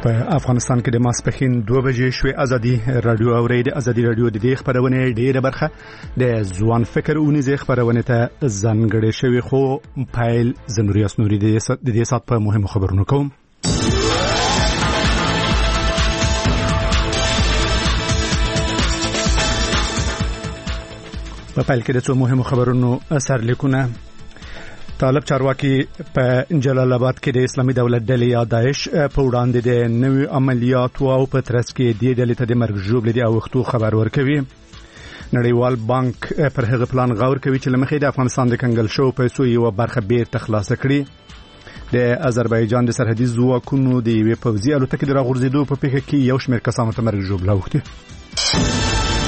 په افغانستان کې د ماسپښین 2 بجې شوې ازادي رادیو اورید ازادي رادیو د دې خبرونه ډیره برخه د ځوان فکر اونیزه خبرونه ته ځانګړې شوی خو پایل زنوریاس نوري د دې سات په مهمو خبرونو کوم په پایل کې د څو مهمو خبرونو اثر لیکونه طالب چارواکي په جلال آباد کې د اسلامي دولت ډلې یا داعش په وړاندې د نوي عملیاتو او په ترڅ کې د ډلې ته د مرګ ژوبل دي او وختو خبر ورکوي نړیوال بانک پر هغه پلان غور کوي چې لمخې د افغانستان د کنګل شو پیسو یو برخه بیرته خلاص کړي د آذربایجان د سرحدي ځواکونو د یوې پوځي الوتکې د راغورځېدو په پیښه کې یو شمېر کسانو ته مرګ ژوبل اوښتي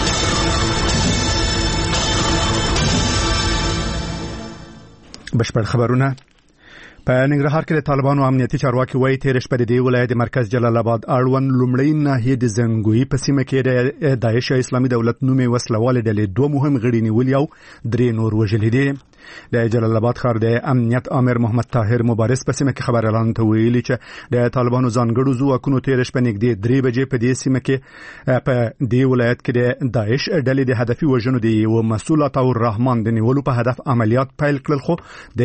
بشپړ خبرونه په ننګرهار کې د طالبانو امنیتي چارواکي وایي تیر شپه د دې ولایت مرکز جلال آباد اړوند لومړی ناحیه د زنګوی په سیمه کې د داعش اسلامي دولت نومي وسلواله ډلې دوه مهم غړي نیولي او درې نور وژلي دي د جلال آباد ښار د امنیت امیر محمد طاهر مبارز په سیمه کې خبر اعلان ته ویلي چې د طالبانو ځانګړو ځواکونو تیر شپه نږدې 3 بجې په دې سیمه کې په دې ولایت کې د داعش ډلې د هدفي وژنو دی او مسؤل عطاء الرحمن د نیولو په هدف عملیات پیل کړل خو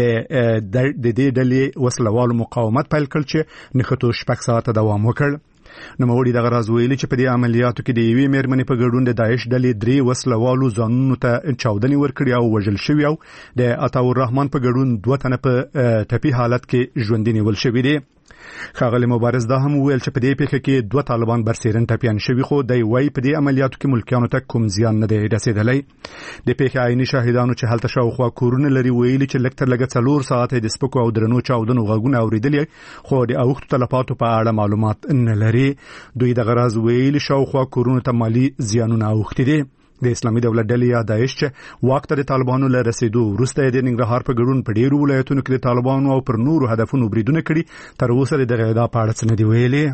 د دې ډلې وسلوالو مقاومت پیل کړ چې نخټو شپږ ساعته دوام وکړ نو موري دغه راز ویلي چې په دې عملیاتو کې د یوې مېرمنې په ګډون د داعش ډلې 3 وسلوالو ځانونو ته چاودنې ورکړې او وژل شوی او د عطاء الرحمن په ګډون 2 تنه په ټپي حالت کې ژوندۍ نیول شوی دي خاغلی مبارز دا هم ویل چې په دې پیښه کې 2 طالبان برسېرن ټپيان شوی خو د وای په دې عملیاتو کې ملکیانو ته کوم زیان نه دی رسیدلی د پیښې عیني شاهدانو چې هلته شاوخوا کورونه لري ویلي چې لکتر لګ 4 ساعته د سپکو او درنو چاودنو غږونه اوریدلې خو د اوښتو تلفاتو په اړه معلومات نه لري دوی د غراز ویلي شاوخوا کورونه ته مالی زیانونه اوښتي دي د اسلامي دولت ډلې یا داعش چې وخت د طالبانو له رسیدو وروسته د ننګرهار په ګډون په ډیرو ولایتونو کې د طالبانو او پر نورو هدفونو بریدونه کړي تر اوسه د غیدا په اړه څه نه دی ویلي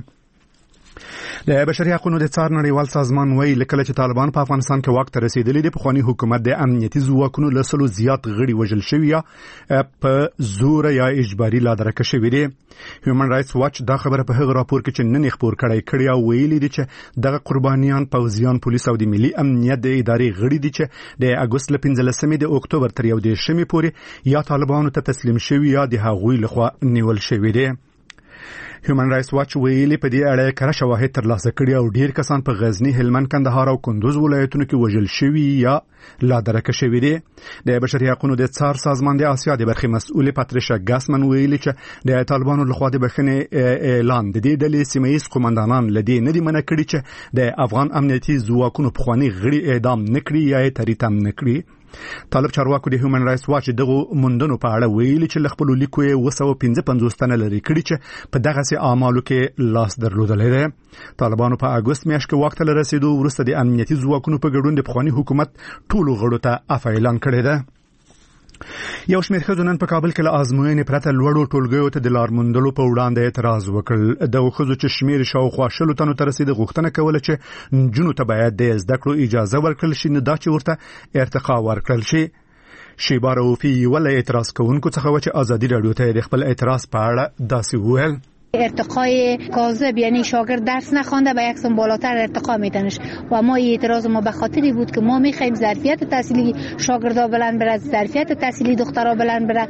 د بشري حقوقو د څار نړیوال سازمان وایي لکه چې طالبان په افغانستان کې وخت رسیدلي د پخوانی حکومت د امنیتي ځواکونو له سلو زیات غړي وژل شوی یا په زور یا اجباري لادرکه شوی دي هیومن رائټس واچ دا خبره په هغه راپور کې چې نن خبر کړی او ویلي دي چې دغه قربانیان پوځیان پولیس او د ملي امنیت د ادارې غړي دي چې د اگست ل 15 د اکتوبر تر 1 پورې یا طالبانو ته تسلیم شوی یا د هغوی لخوا نیول شوی دي هیومن رائټس واچ ویلي په دې اړه کړه شواهد ترلاسه کړي او ډیر کسان په غزنی هلمند کندهار او کندوز ولایتونو کې وژل شوي یا لا درکه شوي دي د بشري حقوقو د څار سازمان د آسیا د برخې مسؤل پاتریشا ګاسمن ویلي چې د طالبانو لخوا د بخښنې اعلان د دې ډلې سیمایي قومندانان لدی نه دي منع کړي چې د افغان امنیتي ځواکونو په خواني غړي اعدام نکړي یا تریتم نکړي طالب چارواکو د هیومن رائټس واچ دغه مندونو په اړه ویلي چې خپل لیکو یې 255 تنه لري کړي چې په دغه سي اعمالو کې لاس درلودل دي طالبانو په اگست میاشت کې وخت لري رسیدو ورسته د امنیتي ځواکونو په ګډون د پخوانی حکومت ټولو غړو ته عفو اعلان کړی دی یو شمېر خزونن په کابل کې له ازموینې پرته لوړو ټولګیو ته د لار موندلو په وړاندې اعتراض وکړ د خزو چې شمېر شاوخوا شلو تنو ته رسیدي غوښتنه کوله چې جنونو ته باید د زده کړو اجازه ورکړل شي نه دا چې ورته ارتقا ورکړل شي شیبا روفي ولې اعتراض کوونکو څخه و چې ازادي رادیو ته د خپل اعتراض په اړه داسې وویل ارتقای کاذب یعنی شاگرد درس نخوانده به یک سن بالاتر ارتقا میدنش و ما اعتراض ما به خاطری بود که ما میخوایم ظرفیت تحصیلی شاگردا بلند بره ظرفیت تحصیلی دخترا بلند بره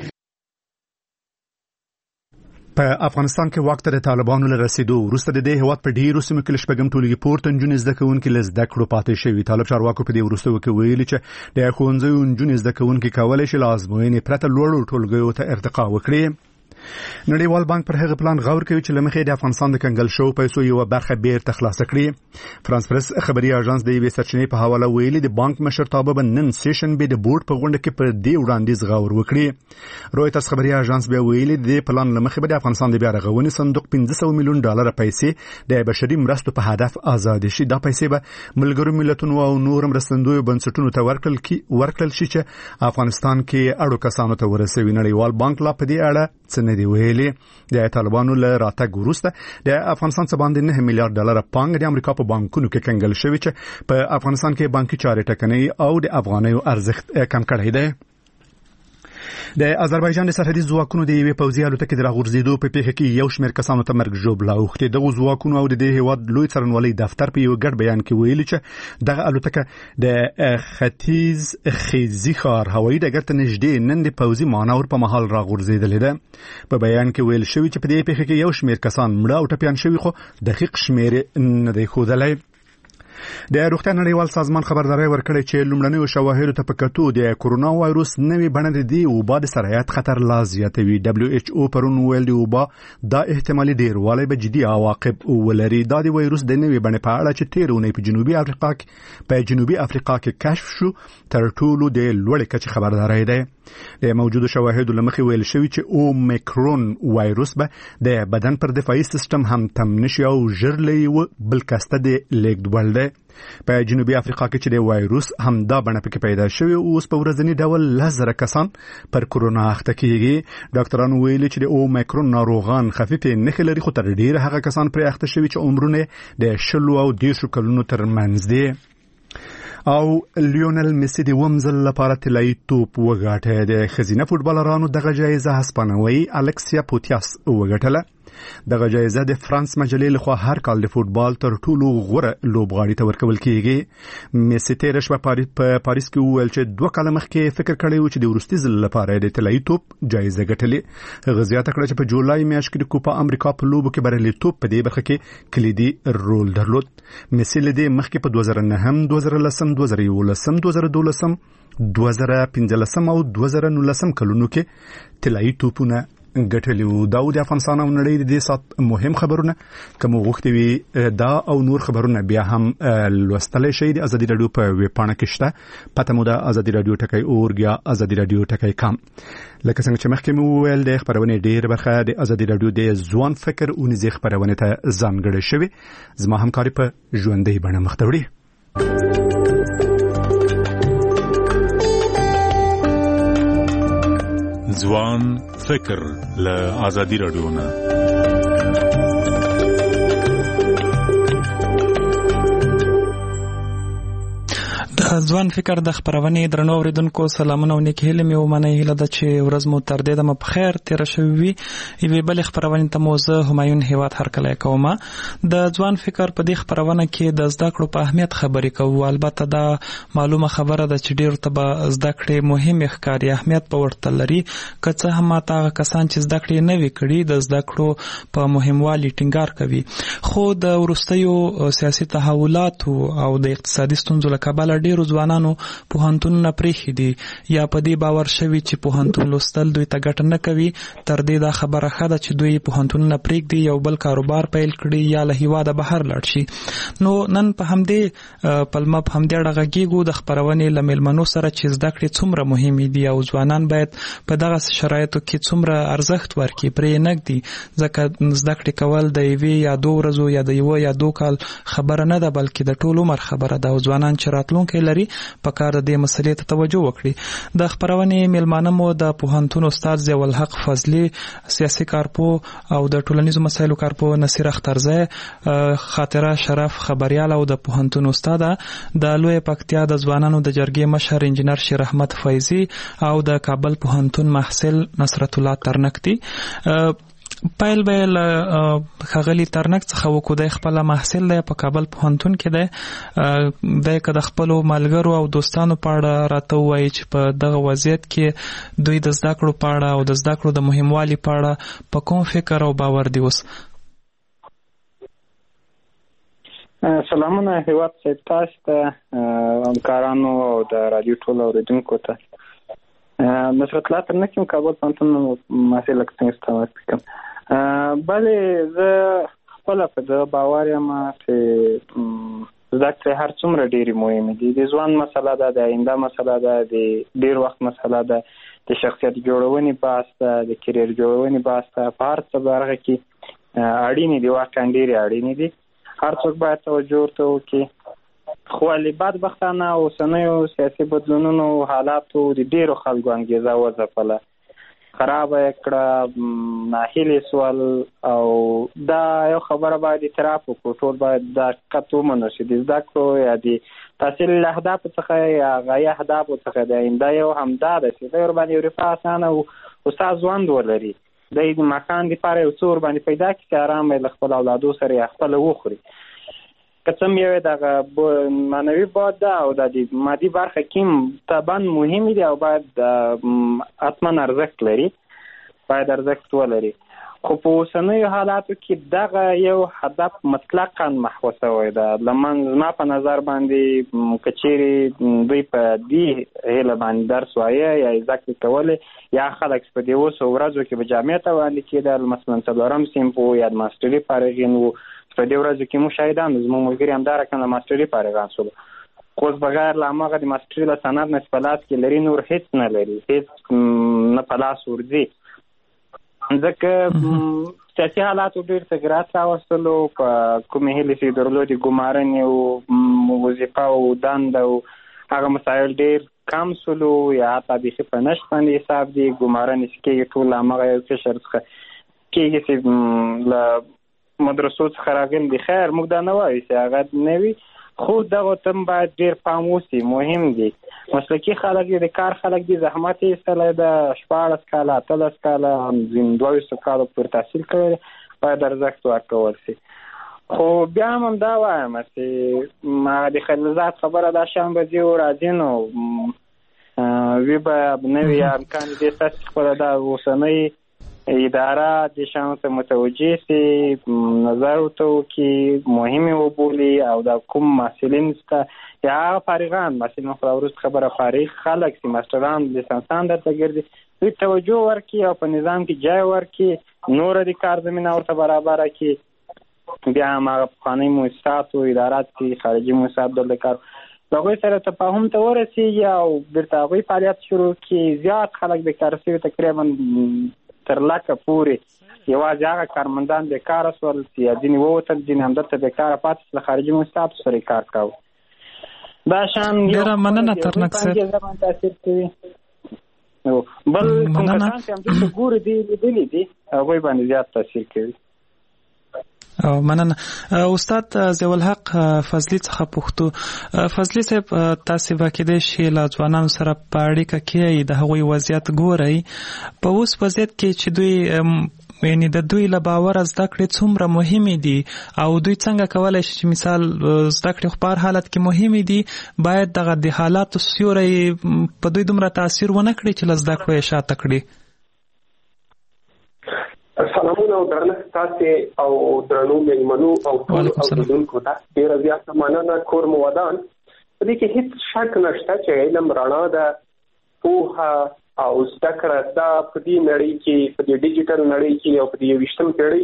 په افغانستان کې وخت د طالبانو له رسیدو وروسته د دې هواد په ډیرو سیمو کې شپږم ټولګي پورته نجونې زده کوونکي له زده کړو پاتې شوي طالب چارواکو په دې وروسته ویلي چې د ښوونځیو نجونې زده کوونکي کولای شي لازمي پرته لوړو ټولګیو ته ارتقا وکړي نړیوال بانک پر هغه پلان غور کوي چې لمخې د افغانستان د کنګل شو پیسو یو برخه بیرته خلاص کړي فرانس پریس خبري اژانس د یوې سرچینې په حواله ویلي د بانک مشرتابه بنن سیشن به د بورډ په غونډه کې پر دې وړاندیز غور وکړي رويټرز خبري اژانس به ویلي د پلان لمخې به د افغانستان د بیا رغونې صندوق $500 میلیون پیسې د بشري مرستو په هدف آزاد شي دا پیسې به ملګرو ملتونو او نور مرستندوی بنسټونو ته ورکړل شي چې افغانستان کې اړو کسانو ته ورسوي نړیوال بانک لا په دې اړه څه نه دی ویلي د طالبانو له راتګ وروسته د افغانستان څخه باندې $9 میلیارډ پانګ د امریکا په بانکونو کې کنګل شوی چې په افغانستان کې بانکي چارې ټکنۍ او د افغانیو ارزښت کم کړی دی د آذربایجان د سرحدي ځواکونو د یوې پوځي الوتکې د راغورځېدو په پیښه کې یو شمېر کسانو ته مرګ ژوبله اوښتې. دغو ځواکونو او د دې هیواد لوی څارنوالۍ دفتر په یو ګډ بیان کې ویلي چې دغه الوتکه د ختیځ خیزي ښار هوایي ډګر ته نږدې نن د پوځي مانور په مهال راغورځېدلې ده. په بیان کې ویل شوي چې په دې پیښه کې یو شمېر کسان مړه او ټپیان شوي، خو دقیق شمېر نه دی ښودلی. د روغتیا نړیوال سازمان خبرداري ورکړې چې لومړنیو شواهدو ته په کتو د کورونا وایروس نوې بڼه د دې وبا د سرایت خطر لا زیاتوي. WHO پرون ویل د وبا دا احتمالي ډیروالی به جدي عواقب ولري. دا د وایروس د نوې بڼې په اړه چې تیر اونۍ په جنوبي افریقا کې کشف شو تر ټولو د لوړې کچې خبرداري ده. د موجودو شواهدو لمخې ویل شوی چې اومیکرون وایروس به د بدن پر دفاعي سیستم هم تم نشي او ژر له بل کسته د لیږدول ده. په جنوبي افریقا کې چې د وایروس هم دا بڼه پکې پیدا شوی، اوس په ورځنی ډول 10,000 کسان پر کورونا اخته کیږي. ډاکټرانو ویلي چې د اومیکرون ناروغان خفیفې نښې لري، خو تر ډیره هغه کسان پر اخته شوي چې عمرونه د 20 او 30 کلونو ترمنځ دي. او لیونل میسی د ومزل لپاره طلایي توپ وګاټه. د ښځینه فوټبالرانو دغه جایزه هسپانوي الکسیا پوتیاس وګټله. دغه جایزه د فرانس مجلې لخوا هر کال د فوټبال تر ټولو غوره لوبغاړي ته ورکول کیږي. میسی تیر شپه په پاریس کې وویل چې 2 کاله مخکې فکر کړی و چې د وروستي ځل لپاره د طلایي توپ جایزه ګټلې. هغه زیاته کړه چې په جولای میاشت کې د کوپا امریکا په لوبو کې بریالیتوب په دې برخه کې کلیدي رول درلود. میسی له دې مخکې په 2009 2010 2011 2012 2015 او 2019 کلونو کې طلایي توپونه ګټلی وو. دا د افغانستان او نړۍ د دې سات مهم خبرونه کوم غوښتي وي دا او نور خبرونه بیا هم لوستلی شئ د ازادي رادیو په ویب پاڼه کې شته. پته مو ده ازادي رادیو ټکی اورګ یا ازادي رادیو ټکی کام. لکه څنګه چې مخکې مو ویل د خبرونې ډېر برخه د ازادي رادیو د ځوان فکر او نزي خبرونه ته ځانګړې شوی. زما همکاري په ژوندۍ بڼه مخ ته وړي. ځوان فکر له ازادي رادیو نه. ځوان فکر د خبرونې درنو اوریدونکو سلامونه او نیک هیله مې ومنئ. هیله ده چې ورځ مو تر دې دمه په خیر تېره شوې وي. یوې بلې خبرونې ته مو زه همایون هیواد هرکلی کوم. د ځوان فکر په دې خبرونه کې د زده کړو په اهمیت خبرې کوو. البته دا معلومه خبره ده چې ډېرو ته به زده کړې مهمې ښکاري، اهمیت به ورته لري. که څه هم ماته هغه کسان چې زده کړې نه وي کړي د زده کړو په مهموالي ټینګار کوي. خو د وروستیو سیاسي تحولاتو او د اقتصادي ستونزو له کبله ډېرو ځوانانو پوهنتونونه پریښي دي یا په دې باور شوي چې پوهنتون لوستل دوی ته ګټه نه کوي. تر دې دا خبره ښه ده چې دوی پوهنتونونه پرېږدي، یو بل کاروبار پیل کړي یا له هیواده بهر لاړ شي. نو نن په همدې پلمه په همدې اړه غږیږو د خپرونې له میلمنو سره چې زده کړې څومره مهمې دي او ځوانان باید په دغه شرایطو کې څومره ارزښت ورکړي، پرې نږدي. ځکه زده کړې کول د 1 یا 2 ورځو یا د 1 یا 2 کال خبره نه ده، بلکې د ټول عمر خبره ده. او ځوانان چې راتلونکی لري په کار د دې مسلې ته توجه وکړي. د خبرونې میلمانه مو د پوهنتون استاد ضیاء الحق فضلي، سیاسي کارپوه او د ټولنیزو مسایلو کارپوه نصیر اخترزی، خاطره شرف خبريال او د پوهنتون استاد، د لوی پکتیا د ځوانانو د جرګې مشر انجنیر شیر احمد فیضی او د کابل پوهنتون محصل نصرت الله ترنکتی. پایل بیل خغلی ترنک څخه وکړو. د خپل محصل دی په کابل پوهنتون کې دی. د که د خپلو ملګرو او دوستانو په اړه راته ووایي چې په دغه وضعیت کې دوی د زده کړو په اړه او د زده کړو د مهموالي په اړه په کوم فکر او باور دی اوس؟ سلامونه هیواد صاحب، تاسو ته همکارانو او د رادیو ټول اوریدونکو ته. نصرت الله ترنکی کابل پوهنتون محصل څنګه کوم. بلې زه خپل په دغه باور یم چې زده کړې هر څومره ډېرې مهمې دي. د ځوان مسله ده، د آینده مسله ده، د ډېر وخت مسله ده، د شخصیت جوړونې بحث ده، د کیریر جوړونې بحث ده. په هر څه برخه کې اړینې دي، واقعا ډېرې اړینې دي. هر څوک باید توجه ورته وکړي. خو بدبختانه اوسنیو سیاسي بدلونونو حالاتو د ډېرو خلکو انګیزه وځپله، خرابه یې کړه، ناهیلې سول. او دا یو خبره باید اعتراف وکړو، ټول باید دا حقیقت ومنو چې د زده کړو یا د تحصیل الاهداف څخه یا غایه اهداف څخه دی دا یو همدا ده چې د ورباندې رفاه اسانه او استاد ژوند ولري د مکان لپاره یو څور باندې پیدا کړي چې آرام له خپل اولادو سره خپل وخوري که څه یو دغه معنوي بعد ده او د مادي برخه کې طبعا مهم دي او باید حتما ارزښت لري باید ارزښت ولري خو په اوسنیو حالاتو کې دغه یو هدف مطلقاً محو شوی ده زما په نظر باندې که چیرې دوی په دې هیله باندې درس وایه یا زده کړې کولې یا خلک په دې اوسو ورځو کې به جامعې ته وړاندې کېدل مثلا څلورم صنف وو یا د ماسټري فارغین وو په دې ورځو کې مشاهدان زموږ ملګري همدارقم د ماسټري فارغان شول خو اوس بغیر له هماغه د ماسټري له سند نه په لاس کې لري نور هېڅ نه لري هېڅ نه په لاس ورځي ځکه سیاسي حالاتو ډېر تغیرات راوستلو په کومې هیلې چې درلودې ګمارنې او وظیفه او دنده او هغه مسایل ډېر کم سولو یا حتی بیخي په نشت باندې حساب دي ګمارنې چې کېږي ټول هماغه یو قشر څخه کېږي چې له مدرسو څخه راغلي دي خیر موږ دا نه وایو چې هغه نه وي خو دغه تم باید ډېر پام وسي مهم دي مسلکي خلک دي د کار خلک دي زحمت یې ایستلی ده 14 کاله 18 کاله 22 کاله پورې تحصیل کړی باید ارزښت ورکول شي خو بیا هم همدا وایم چې د خلیلزاد خبره دا شان به ځي او راځي نو وی به نوي امکان دې ستاسې خپله دا اوسنۍ اداره د شان ته متوجه سي نظر ورته وکړي مهمې وبولي او د کوم محصلین شته یا هغه فارغان محصلین خو وروسته خبره فارغ خلک چې ماسټران لیسانسان درته ګرځي دوی توجه ورکړي او په نظام کې جای ورکړي نوره د کار زمینه ورته برابره کړي بیا هم هغه پخواني مؤسسات او ادارات چې خارجي مؤسسات دلته کار د هغوی سره تفاهم ته ورسېږي او بیرته هغوی فعالیت شروع کړي زیات خلک بیکاره شوي تقریبا تر لکه پورې یوازې هغه کارمندان بیکاره شول چې ځینې ووتل ځینې همدلته بیکاره پاتې له خارجي مؤسساتو سره کار کوو دا شان ډېره مننه ترنک صاحب تاثیر کوي بل کوم کسان چې همدلته ګوري دي لیدلي دي هغوی باندې زیات تاثیر کوي مننه استاد ضیاء الحق فضلي څخه پوښتو فضلي صاحب تاسو به کېدای شي له ځوانانو سره په اړیکه کې د هغوی وضعیت ګورئ په اوس وضعیت کې چې دوی یعنی د دوی له باور زده کړې څومره مهمې دي او دوی څنګه کولی شي چې مثال زده کړې خو په هر حالت کې مهمې دي باید دغه د حالاتو سیوری په دوی دومره تاثیر ونه کړي چې له زده کړو یې شاته کړي سلامونه او درنښت تاسې او درنو مېلمنو او ټولو اوریدونکو ته ډېره زیاته مننه کور مو ودان په دې کې هېڅ شک نشته چې علم رڼا ده پوهه او زده کړه دا په دې نړۍ کې په دې ډیجیټل نړۍ کې او په دې 21 پېړۍ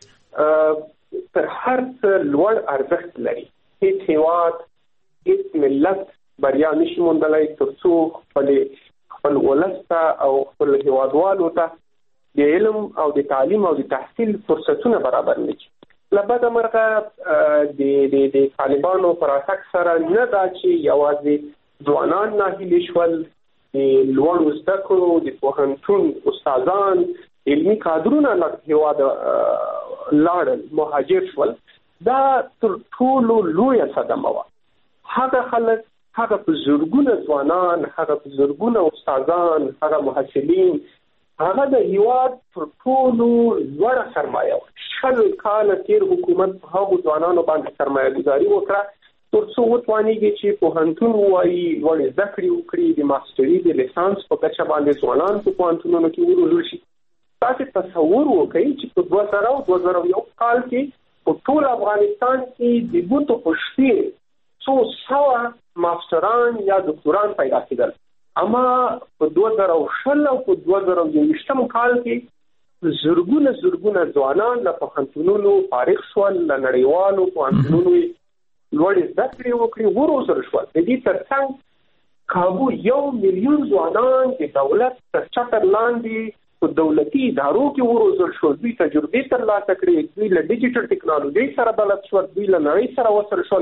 کې تر هر څه لوړ ارزښت لري هېڅ هېواد هېڅ ملت بریا نشي موندلی تر څو خپل ولس ته او خپل هېوادوالو ته د علم او د تعلیم او د تحصیل فرصتونه برابر نه کړي له بده مرغه د طالبانو پر اساس سره نه دا چې یوازې ځوانان ناهیلي شول د لوړو زده کړو د پوهنتون استادان علمي کادرونه له هېواده لاړل مهاجر شول دا تر ټولو لویه صدمه وه هغه خلک هغه په زرګونه ځوانان هغه په زرګونه استادان هغه محصلین هغه د هیواد پر ټولو لوړه سرمایه وه 60 کاله تېر حکومت په هغو ځوانانو باندې سرمایه ګزاري وکړه تر څو وتوانېږي چې پوهنتون ووایي لوړې زده کړې وکړي د ماسټري د لیسانس په کچه باندې ځوانان په پوهنتونونو کې وروزل شي تاسې تصور وکړئ چې په 2000 او 2001 کال کې په ټول افغانستان کې د بوټو په شمېر څو سوه ماسټران یا دکتوران پیدا کېدل اما په 2000 او په 2021 کال کې زرګونه ځوانان له پوهنتونونو فارغ شول له نړیوالو پوهنتونونو لوړې زده کړې وکړي وروزل شول د دې ترڅنګ کابو 1 میلیون ځوانان د دولت تر چتر لاندې په دولتي ادارو کې وروزل شول دوی تجربې ترلاسه کړې دوی له ډیجیټل ټیکنالوژۍ سره بلد شول دوی له نړۍ سره وصل شول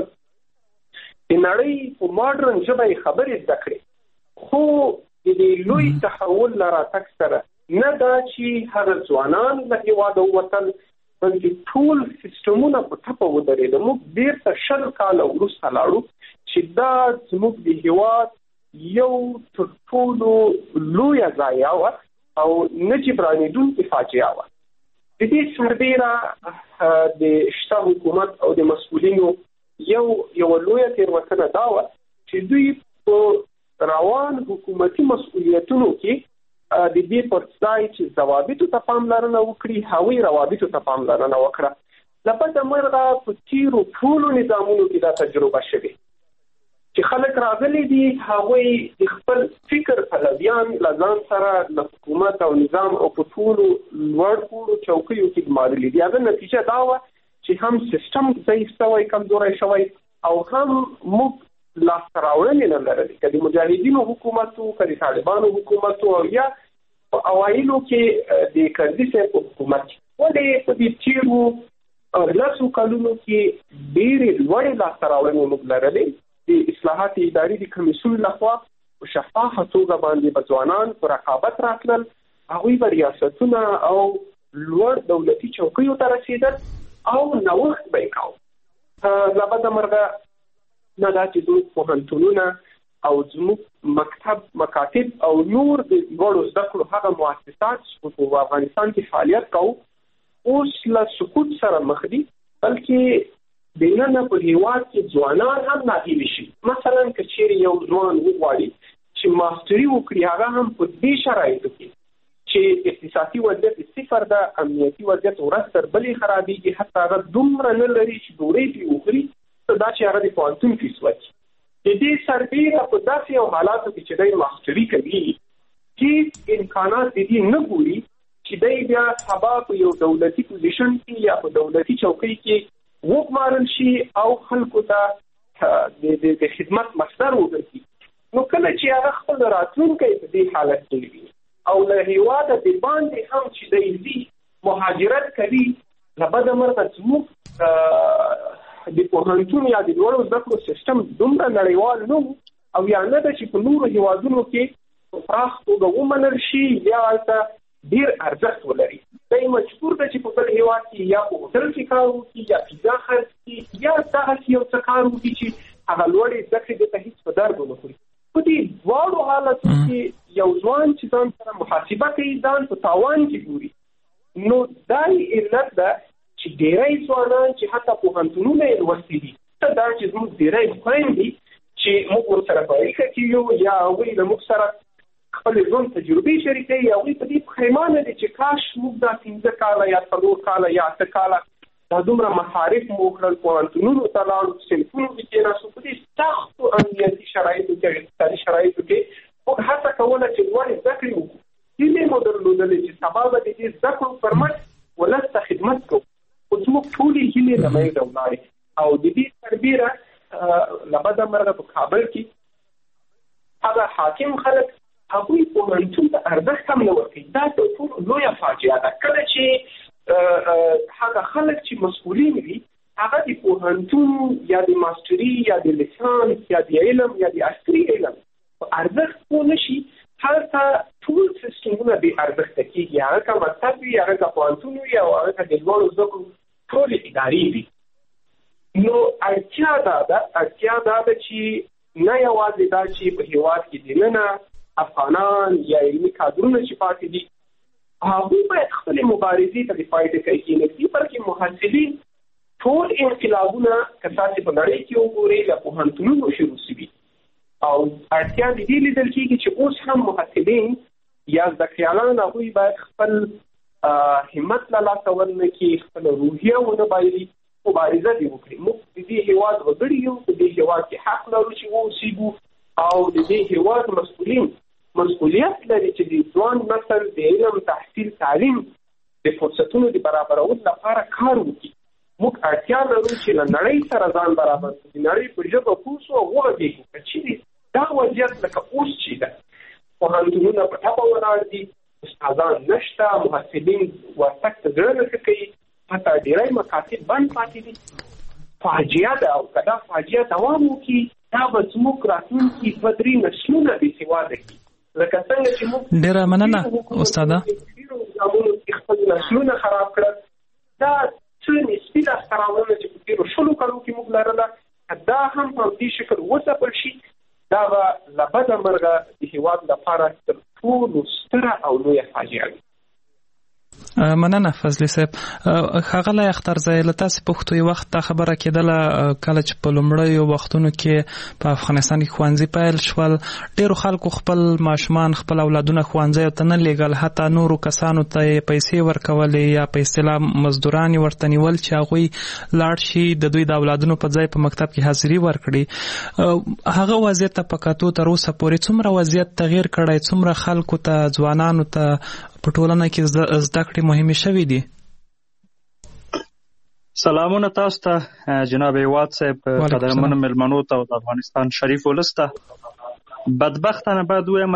د نړۍ په ماډرن ژبه یې خبرې زده کړې خو د دې لوی تحول له راتګ سره نه دا چې هغه ځوانان له هېواده ووتل بلکې ټول سیسټمونه په ټپه ودرېده موږ بېرته 100 کاله وروسته لاړو چې دا زموږ د هیواد یو تر ټولو لویه ضایعه وه او نه جبرانېدونکې فاجعه وه. د دې سربیره د شته حکومت او د مسؤلینو یوه لویه تېروتنه دا وه چې دوی په روان حکومتي مسؤلیتونو کې د دې پر ځای چې ضوابطو ته پاملرنه وکړي هغوی روابطو ته پاملرنه وکړه. له بده مرغه په تېرو ټولو نظامونو کې دا تجربه شوې چې خلک راغلي دي هغوی د خپل فکر پلویان له ځان سره له حکومت او نظام او په ټولو لوړ پوړو چوکیو کې ګمارلي دي. هغه نتیجه دا وه چې هم سیستم ضعیف شوی کمزوری شوی او هم موږ لاسته راوړنې نه لرلې که د مجاهدینو حکومت و که د طالبانو حکومت او یا په اوایلو کې د کردي صاحب حکومت. ولې په دې تېرو لسو کلونو کې ډېرې لوړې لاسته راوړنې موږ لرلې. د اصلاحات اداري د کمیسیون لخوا په شفافه توګه باندې به ځوانان په رقابت راتلل، هغوی به ریاستونه او لوړ دولتي چوکیو ته رسېدل او نوښت به یې کاوه. له بده مرغه نه دا چې زموږ پوهنتونونه او زموږ مکاتب او نور د لوړو زده کړو هغه مؤسسات چې په افغانستان کې فعالیت کوو اوس له سقوط سره مخ دي، بلکې دننه په هیواد کې ځوانان هم ناهیلي شي. مثلا که چیرې یو ځوان وغواړي چې ماستري وکړي، هغه هم په دې شرایطو کې چې اقتصادي وضعیت صفر ده، امنیتي وضعیت ورځ تر بلې خرابېږي، حتی هغه دومره نه لري چې ډوډۍ پرې وخوري، دا چې هغه د پوهنتون فیس ورکړي. د دې سربیره په داسې یو حالاتو کې چې دی ماستري کوي هېڅ امکانات د دې نه ګوري چې دی بیا سبا په یو دولتي پوزیشن کې یا په دولتي چوکۍ کې وګمارل شي او خلکو ته د خدمت مصدر وګرځي. نو کله چې هغه خپل راتلونکی په دې حالت کې وي او له هېواده د باندې هم چې دی ځي مهاجرت کوي، له بده مرغه زموږ د پوهنتون یا د لوړو زده کړو سیسټم دومره نړیوال نه و او یا نه ده چې په نورو هېوادونو کې په پراخ توګه ومنل شي یا هلته ډېر ارزښت ولري. دی مجبور ده چې په بل هېواد کې یا په هوټل کې کار وکړي یا پیزا خرڅ کړي یا دغسې یو څه کار وکړي چې هغه لوړې زده کړې دته هېڅ په درد ونه خوري. په دې دواړو حالتو کې یو ځوان چې ځان سره محاسبه کوي ځان په تاوان کې ګوري. نو دا علت ده چې ډېری ځوانان چې حتی پوهنتونونه یې لوستي دي دا چې زموږ ډېری خویندې چې موږ ورسره په اړیکه کې یو یا هغوی له موږ سره خپل ژوند تجربې شریکوي، هغوی په دې پښیمانه دي چې کاش موږ دا 15 کاله یا 4 کاله یا 8 کاله دا دومره مصارف مو وکړل، پوهنتونونو ته لاړو، صنفونو کې کېناستو، په دې سختو امنیتي شرایطو کې اقتصادي شرایطو کې موږ هڅه کوله چې لوړې زده کړې وکړو. هیلې مو درلودلې چې سبا به د دې زده کړو پر مټ ولس ته خدمت کوو، خو زموږ ټولې هیلې له منځه ولاړې او د دې سربیره له بده مرغه په کابل کې هغه حاکم خلک هغوی پوهنتون ته ارزښت هم نه ورکوي. دا تر ټولو لویه فاجعه ده. کله چې هغه خلک چې مسؤلین وي هغه د پوهنتون یا د ماستري یا د لیسانس یا د علم یا د عصري علم په ارزښت پوه نه شي، هلته ټول سیسټمونه بې ارزښته کېږي. هغه که مکتب وي، هغه که پوهنتون وي او هغه که د لوړو زده کړو ټولې ادارې وي. نو اړتیا دا ده چې نه یوازې دا چې په هېواد کې دننه افغانان یا علمي کادرونه چې پاتې دي هغوی باید خپلې مبارزې ته د پای ټکی کېنږدي، بلکې محصلین ټول انقلابونه که تاسې په نړۍ کې وګورئ له پوهنتونونو شروع شوي او اړتیا د دې لیدل کېږي چې اوس هم محصلین یا زده کړیالان هغوی باید خپل همت له لاسه ورنکړي، خپله روحیه ونه بایلي، مبارزه دې وکړي. موږ د دې هېواد وګړي یو، په دې هېواد کې حق لرو چې واوسېږو او د دې هېواد مسؤلین مسؤلیت لري چې د ځوان نسل د علم، تحصیل، تعلیم د فرصتونو د برابرولو لپاره کار وکړي. موږ اړتیا لرو چې له نړۍ سره ځان برابر کړو، د نړۍ په ژبه پوه شو او وغږېږو. که چیرې دا وضعیت لکه اوس چې ده، پوهنتونونه په ټپه ولاړ دي، استادان نشته، محصلین ورتګ ته زړه نه ښه کوي، حتی ډېری مکاتب بند پاتې دي. فاجعه ده او که دا فاجعه دوام وکړي دا به زموږ راتلونکي 2-3 نسلونه بېسواده کړي. لکه څنګه چې موږ ډېره مننه استاده خپل نسلونه خراب کړل، دا څه نسبي لاسته راوړنه چې په تېرو 20 کالو کې موږ لرله، دا دا هم په دې شکل وځپل شي، دا به له بده مرغه د هېواد لپاره تر ټولو ستره او لویه فاجعه وي. مننه فضلي صاحب. ښاغلی اخترزی، له تاسې پوښتو یو وخت دا خبره کېدله کله چې په لومړیو وختونو کې په افغانستان کې ښوونځي پیل شول، ډېرو خلکو خپل ماشومان خپل اولادونه ښوونځیو ته نه لیږل، حتی نورو کسانو ته یې پیسې ورکولې یا په اصطلاح مزدوران یې ورته نیول چې هغوی لاړ شي د دوی د اولادونو په ځای په مکتب کې حاضري ورکړي. هغه وضعیت ته په کتو تر اوسه پورې څومره وضعیت تغیر کړی، څومره خلکو ته ځوانانو ته په ټولنه کې زده کړې مهمې شوې دي؟ سلامونه تاسو ته جناب هیواد صاحب، قدرمنو مېلمنو ته او د افغانستان شریف ولس ته. بدبختانه باید ووایم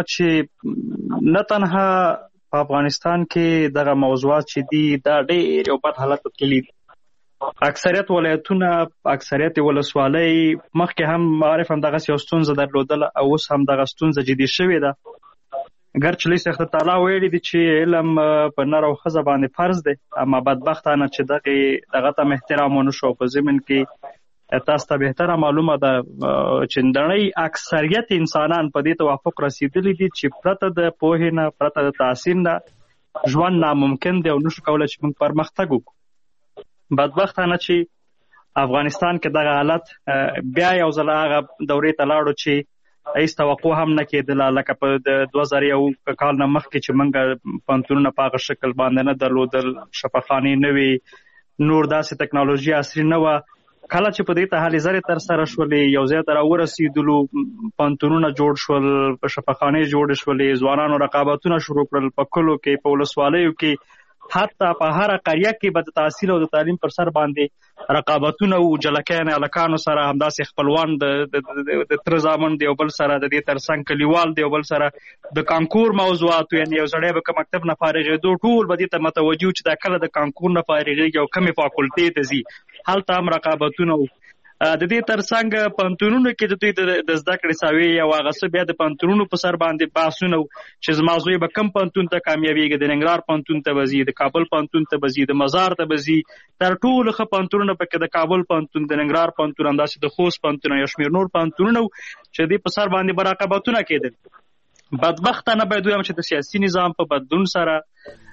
چې نه تنها په افغانستان کې دغه موضوعات چې دي دا ډېر یو بد حالت ته تللي دي. اکثریت ولایتونه، اکثریت ولسوالۍ مخکې هم معارف هم دغسې یو ستونزه درلودله او اوس هم دغه ستونزه جدي شوې ده. ګرچې لوی سخت تعالی ویلي دي چې علم په نر او ښځه باندې فرض دی، اما بدبختانه چې دغه ته احترام ونه شو. په ضمن کې تاسو ته بهتره معلومه ده چې نړۍ اکثریت انسانان په دې توافق رسیدلی دي چې پرته د پوهې نه، پرته د تحصیل نه ژوند ناممکن دی او نشو کولی چې موږ پرمختګ وکړو. بدبختانه چې افغانستان کې دغه حالت بیا یو ځل هغه دورې ته لاړو چې هیڅ توقع هم نه کېدله، لکه په د 2001 کال نه مخکې چې موږ پوهنتونونه په هغه شکل باندې نه درلودل، شفاخانې نه وي، نور داسې ټکنالوژي عصري نه وه. کله چې په دې ته هلې ځلې ترسره شولې، یو ځای ته راورسېدلو، پوهنتونونه جوړ شول، شفاخانې جوړې شولې، ځوانانو رقابتونه شروع کړل په کلو کې، په ولسوالیو کې، حتی په هره قریه کې به د تحصیل او د تعلیم پر سر باندې رقابتونه وو، جلکیانې هلکانو سره، همداسې خپلوان د تره زامن د یو بل سره، د دې ترڅنګ کلیوال د یو بل سره، د کانکور موضوعاتو، یعنې یو سړی به که مکتب نه فارغېدو ټول به دې ته متوجه وو چې دا کله د کانکور نه فارغېږي او کومې فاکولټې ته ځي، هلته هم رقابتونه وو. د دې ترڅنګ پوهنتونونو کې د دوی د زده کړې ساوې او هغه څه بیا د پوهنتونونو په سر باندې بحثونه وو چې زما زوی به کوم پوهنتون ته کامیابېږي، د ننګرهار پوهنتون ته به ځي، د کابل پوهنتون ته به ځي، د مزار ته به ځي. تر ټولو ښه پوهنتونونه پکې د کابل پوهنتون، د ننګرهار پوهنتون، همداسې د خوست پوهنتون، یو شمېر نور پوهنتونونه وو چې دې په سر باندې به رقابتونه کېدل. بدبختانه باید ووایم چې د سیاسي نظام په بدلون سره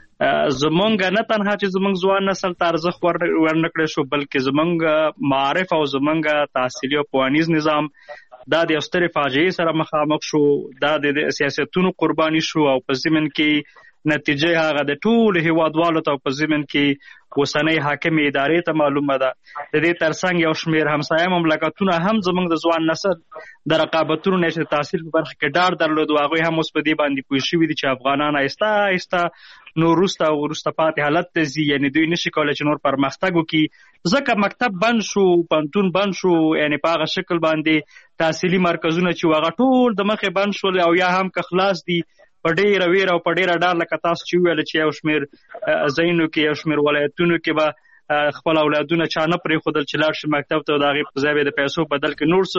زمونږ نه تنها چې زمونږ ځوان نسل ته ارزښت ورنکړی شو، بلکې زمونږ معارف او زمونږ تحصیلي او پوهنیز نظام دا د یو سترې فاجعې سره مخامخ شو. دا د سیاستونو قرباني شو او په ضمن کې نتیجه هغه د ټولو هیوادوالو ته او په ضمن کې اوسنۍ حاکمې ادارې ته معلومه ده. د دې ترڅنګ یو شمېر همسایه مملکتونه هم زموږ د ځوان نسل د رقابتونو نه چې د تحصیل په برخه کې ډاډ درلود، هغوی هم اوس په دې باندې پوه شوي دي چې افغانان آهسته آهسته نور وروسته او وروسته پاتې حالت ته ځي، یعنې دوی نشي کولی چې نور پرمختګ وکړي. ځکه مکتب بند شو، پوهنتون بند شو، یعنې په هغه شکل باندې تحصیلي مرکزونه چې هغه ټول د مخې بند شول او یا هم که خلاص دي په ډېره ویره او په ډېره ډار، لکه تاسو چې وویل چې یو شمېر ځایونو کې، یو شمېر ولایتونو کې به خپل اولادونه چا نه پرېښودل چې لاړ شي مکتب ته او د هغې په ځای به د پیسو بدل کې نور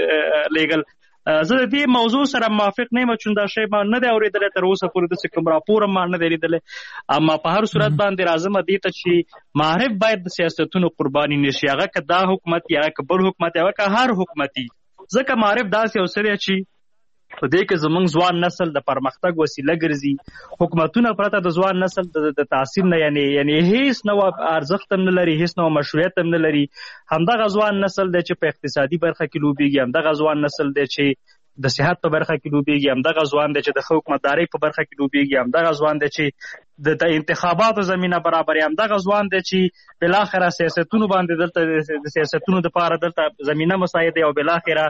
څه لېږل. زه د دې موضوع سره موافق نه یم چې دا شی ما نه دی اورېدلی تر اوسه پورې، داسې کوم راپور هم ما نه دی لیدلی. اما په هر صورت باندې راځم دې ته چې معارف باید د سیاستونو قرباني نه شي، هغه که دا حکومت یا که بل حکومت یا که هر حکومت وي. ځکه معارف داسې یو څه دی چې په دې کې زموږ ځوان نسل د پرمختګ وسیله ګرځي. حکومتونه پرته د ځوان نسل د تحصیل نه یعنې هیڅ نوع ارزښت هم نه لري، هیڅ نوع مشروعیت هم نه لري. همدغه ځوان نسل دی چې په اقتصادي برخه کې لوبېږي، همدغه ځوان نسل دی چې د صحت په برخه کې لوبېږي، همدغه ځوان دی چې د ښه حکومتدارۍ په برخه کې لوبېږي، همدغه ځوان دی چې د انتخاباتو زمینه برابري، همدغه ځوان دی چې بالاخره سیاستونو باندې دلته د سیاستونو دپاره دلته زمینه مساعد دی او بالاخره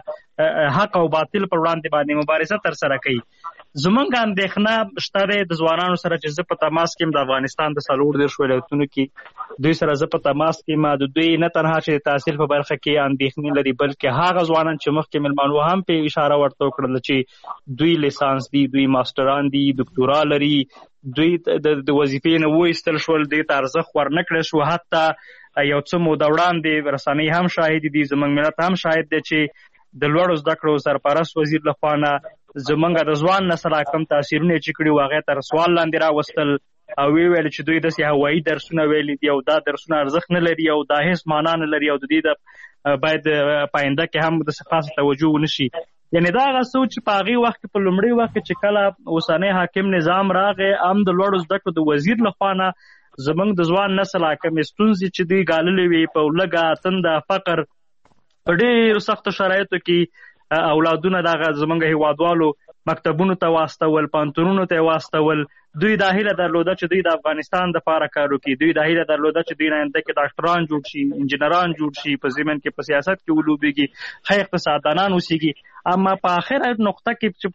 حق او باطل پر وړاندې باندې مبارزه ترسره کوي. زمونږ اندېښنه شته دی د ځوانانو سره چې زه په تماس کې یم د افغانستان د 40 ولایتونو کې دوی سره زه په تماس کې یم. د دوی نه تنها چې د تحصیل په برخه کې اندېښنې لري، بلکې هغه ځوانان چې مخکې مېلمانو هم په اشاره ورته وکړله چې دوی لیسانس دي، دوی ماسټران دي، دکتورا لري، دوی د وظیفې نه وایستل شول، دوی ته ارزښت ورنکړی شو. حتی یو څه موده وړاندې رسنۍ هم شاهد دي، زموږ ملت هم شاهد دی چې د لوړو زده کړو سرپرست وزیر لخوا نه زمونږ د ځوان نسل کوم تاثیرونه چې کړي وو هغې تر سوال لاندې راوستل او ویل چې دوی داسې هوایي درسونه ویلي دي او دا درسونه ارزښت نه لري او دا هیڅ معنا نه لري او د دې باید پاینده کې هم د خاصه توجه ونشي. یعنی دا هغه څه چې په هغې وخت کې په لومړي وخت کې چې کله اوسنی حاکم نظام راغی هم د لوړو زده کړو د وزیر لخوا نه زمونږ د ځوان نسل حاکمې ستونزې چې دوی ګاللې وي په لږه تنده فقر په ډېرو سختو شرایطو کې اولادونه دغه زمونږ هیوادوالو مکتبونو ته واستول، پوهنتونونو ته واستول. دوی دا هیله درلوده چې دوی د افغانستان دپاره کار وکړي، دوی دا هیله درلوده چې دوی آینده کې ډاکټران جوړ شي، انجینران جوړ شي، په ضمن کې په سیاست کې ولوبېږي، ښه اقتصاددانان اوسېږي. اما په آخره نقطه کې چې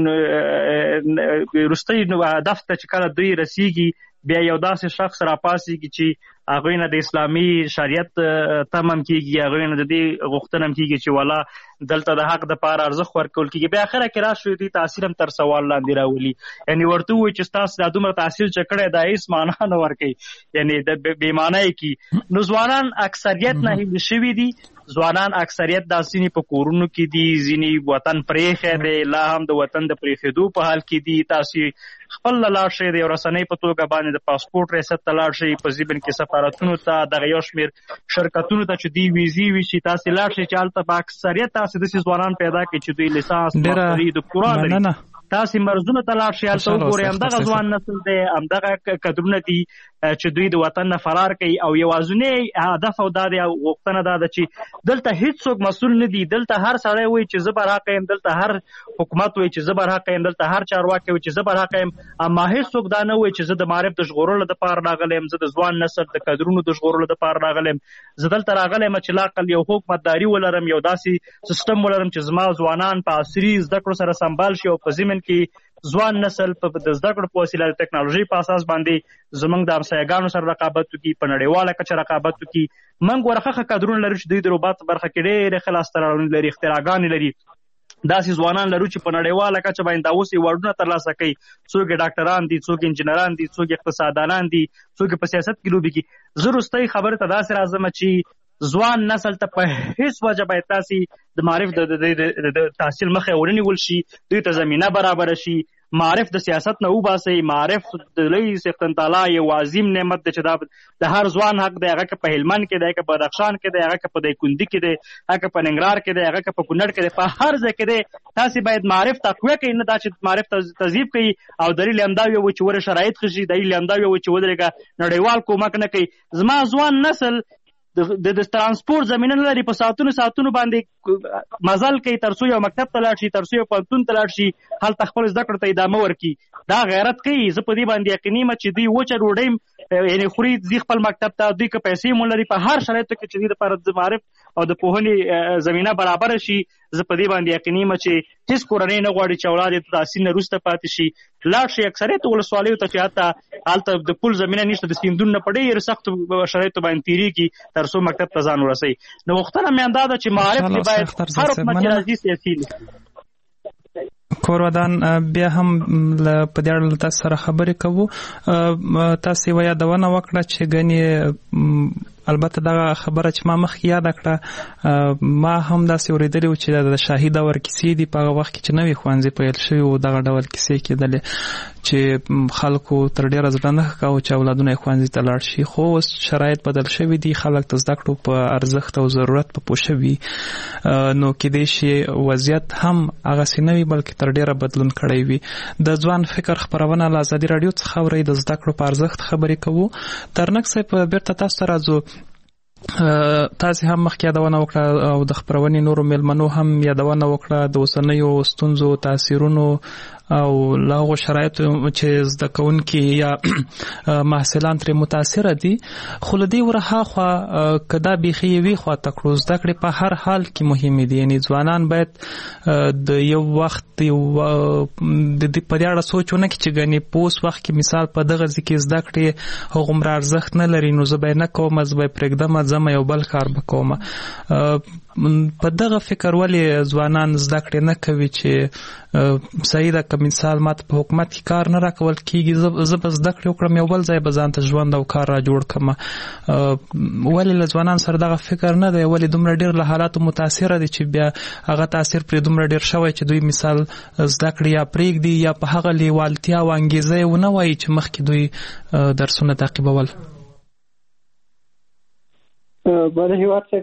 وروستۍ هدف ته چې کله دوی رسیږي بیا یو داسې شخص راپاسېږي چې هغوی نه د اسلامي شریعت تمم کېږي، هغوی نه د دې غوښتنه هم کېږي چې والا دلته د حق دپاره ارزښت ورکول کېږي. بیا آخره کې راشي دوی تحصیل هم تر سوال لاندې راولي. یعنې ورته ووایي چې ستاسو دا دومره تحصیل چې کړی دا هېڅ معنا نه ورکوي، یعنې د بې معنی یې کي. نو ځوانان اکثریت ناهیلي شوي دي، ځوانان اکثریت دا ځینې په کورونو کې دي، ځینې وطن پرېښی دی، لا هم د وطن د پرېښېدو په حال کې دي. تاسو خپل لاړ شئ د یو رسنۍ په توګه باندې د پاسپورټ ریاست ته لاړ شئ، په ضمن کې سفارتونو ته دغه یو شمېر شرکتونو ته چې دوی ویزې ویشي تاسې لاړ شئ چې هلته به اکثریت تاسې داسې ځوانان پیدا کړئ چې دوی لیسانس ماستري دکتورا لري. تاسې مرزونو ته لاړ شئ هلته وګورئ همدغه ځوان نسل دی، همدغه کدرونه دي چې دوی د وطن نه فرار کوي. او یوازینی هدف او دا دی غوښتنه دا ده چې دلته هیڅوک مسؤل نه دي، دلته هر سړی وایي چې زه برحقه یم، دلته هر حکومت وایي چې زه برحقه یم، دلته هر چارواکی وایي چې زه برحقه یم. اما هیڅوک دا نه وایي چې زه د معارف د ژغورلو دپاره راغلی یم، زه د ځوان نسل د کدرونو د ژغورلو دپاره راغلی یم. زه دلته راغلی یم چې لاقل یو حکومتداري ولرم، یو داسې سیستم ولرم چې زما ځوانان په عصري زده کړو سره سمبال شي او په ضمن کې ځوان نسل په د زده کړو په وسیله د ټکنالوژۍ په اساس باندې زموږ د همسایګانو سره رقابت وکړي، په نړیواله کچه رقابت وکړي. موږ ورخه کادرونه لرو چې دوی د روبات برخه کې ډېرې ښه لاسته راوړنې لري، اختراعګانې لري. داسې ځوانان لرو چې په نړیواله کچه باندې دا اوس ایوارډونه ترلاسه کوي. څوک ډاکټران دي، څوک انجینران دي، څوک اقتصاددانان دي، څوک په سیاست کې لوبېږي. زه وروستۍ خبرې ته داسې راځم چې ځوان نسل ته په هیڅ وجه باید تاسې د معارف د تحصیل مخه ونیول شي، دوی ته زمینه برابره شي. معارف د سیاست نه وباسئ. معارف د لوی څښتن تعالی یو عظیم نعمت دی چې دا د هر ځوان حق دی، هغه که په هلمند کې دی، که په بدخشان کې دی، هغه که په دایکنډي کې دی، هغه که په ننګرهار کې دی، هغه که په کونړ کې دی، په هر ځای کې دی. تاسې باید معارف تقویه کړئ، نه دا چې معارف تضعیف کوي او دلیل همدا وي چې ور شرایط ښه شي، دلیل همدا وي چې ودرېږه نړیوال کومک نه کوي. زما ځوان نسل د ترانسپورت زمینه نه لري، په ساعتونو باندې مزل کوي تر څو یو مکتب ته لاړ شي، تر څو یو پوهنتون ته لاړ شي، هلته خپل زده کړو ته ادامه ورکړي. دا غیرت کوي. زه په دې باندې یقیني یم چې دوی وچه ډوډۍ یعنې خوري، ځي خپل مکتب ته، دوی که پیسې هم ولري، په هر شرایطو کې چې دوی دپاره د معارف او د پوهنې زمینه برابره شي. زه په دې باندې یقیني یم چې هېڅ کورنۍ نه غواړي چې اولاد یې د تحصیل نه وروسته پاتې شي. لاړ شي اکثریت ولسوالیو ته چې حتی هلته د پل زمینه نشته، د سیندونو نه په ډېرو سختو شرایطو باندې تېرېږي تر څو مکتب ته ځان ورسوي. نو غوښتنه مې همدا ده چې معارف کې باید هر حکومت چې راځي سیاسي کورودان بیا هم په دې اړه تاسو سره خبرې کوو. تاسو یې یادونه وکړه چې ګنې البته دا خبره چې ما مخکې یاد کړه، ما هم داسې اورېدلې و چې د شاهي دور کیسې دي په هغه وخت کې چې نوې ښوونځي پیل شوي و، دغه ډول کیسې کېدلې چې خلکو تر ډېره زړه نه ښه کاوه چې اولادونه یې ښوونځي ته لاړ شي. خو اوس شرایط بدل شوي دي، خلک د زده کړو په ارزښت او ضرورت په پوه شوي، نو کېدای شي وضعیت هم هغسې نه وي بلکې تر ډېره بدلون کړی وي. د ځوان فکر خپرونه له ازادي راډیو څخه اورئ، د زده کړو په ارزښت خبرې کوو. ترنک صاحب بېرته تاسو ته راځو. تاسې هم مخکې یادونه وکړه او د خپرونې نورو میلمنو هم یادونه وکړه د اوسنیو ستونزو، تاثیرونو او له هغو شرایطو چې زده کوونکي یا محصلان ترې متاثره دي. خو له دې ورهاخوا که دا بیخي یوې خواته کړو، زده کړې په هر حال کې مهمې دي. یعنې ځوانان باید د یو وخت د دې په دې اړه سوچ ونه کړي چې ګنې په اوس وخت کې مثال په دغه ځای کې زده کړې هغومره ارزښت نه لري، نو زه به یې نه کوم، زه به یې پرېږدم، ځم یو بل کار به کوم. په دغه فکر ولې ځوانان زده کړې نه کوي چې صحیح ده که مثال ماته په حکومت کې کار نه راکول کېږي، زه به زده کړې وکړم، یو بل ځای به ځان ته ژوند او کار را جوړ کړم. ولې له ځوانان سره دغه فکر نه دی؟ ولې دومره ډېر له حالاتو متاثره دي چې بیا هغه تاثیر پرې دومره ډېر شوی چې دوی مثال زده کړې یا پرېږدي یا په هغه لیوالتیا او انګېزه یې ونه وایي چې مخکې دوی درسونه تعقیبول؟ بله هیواد صاحب،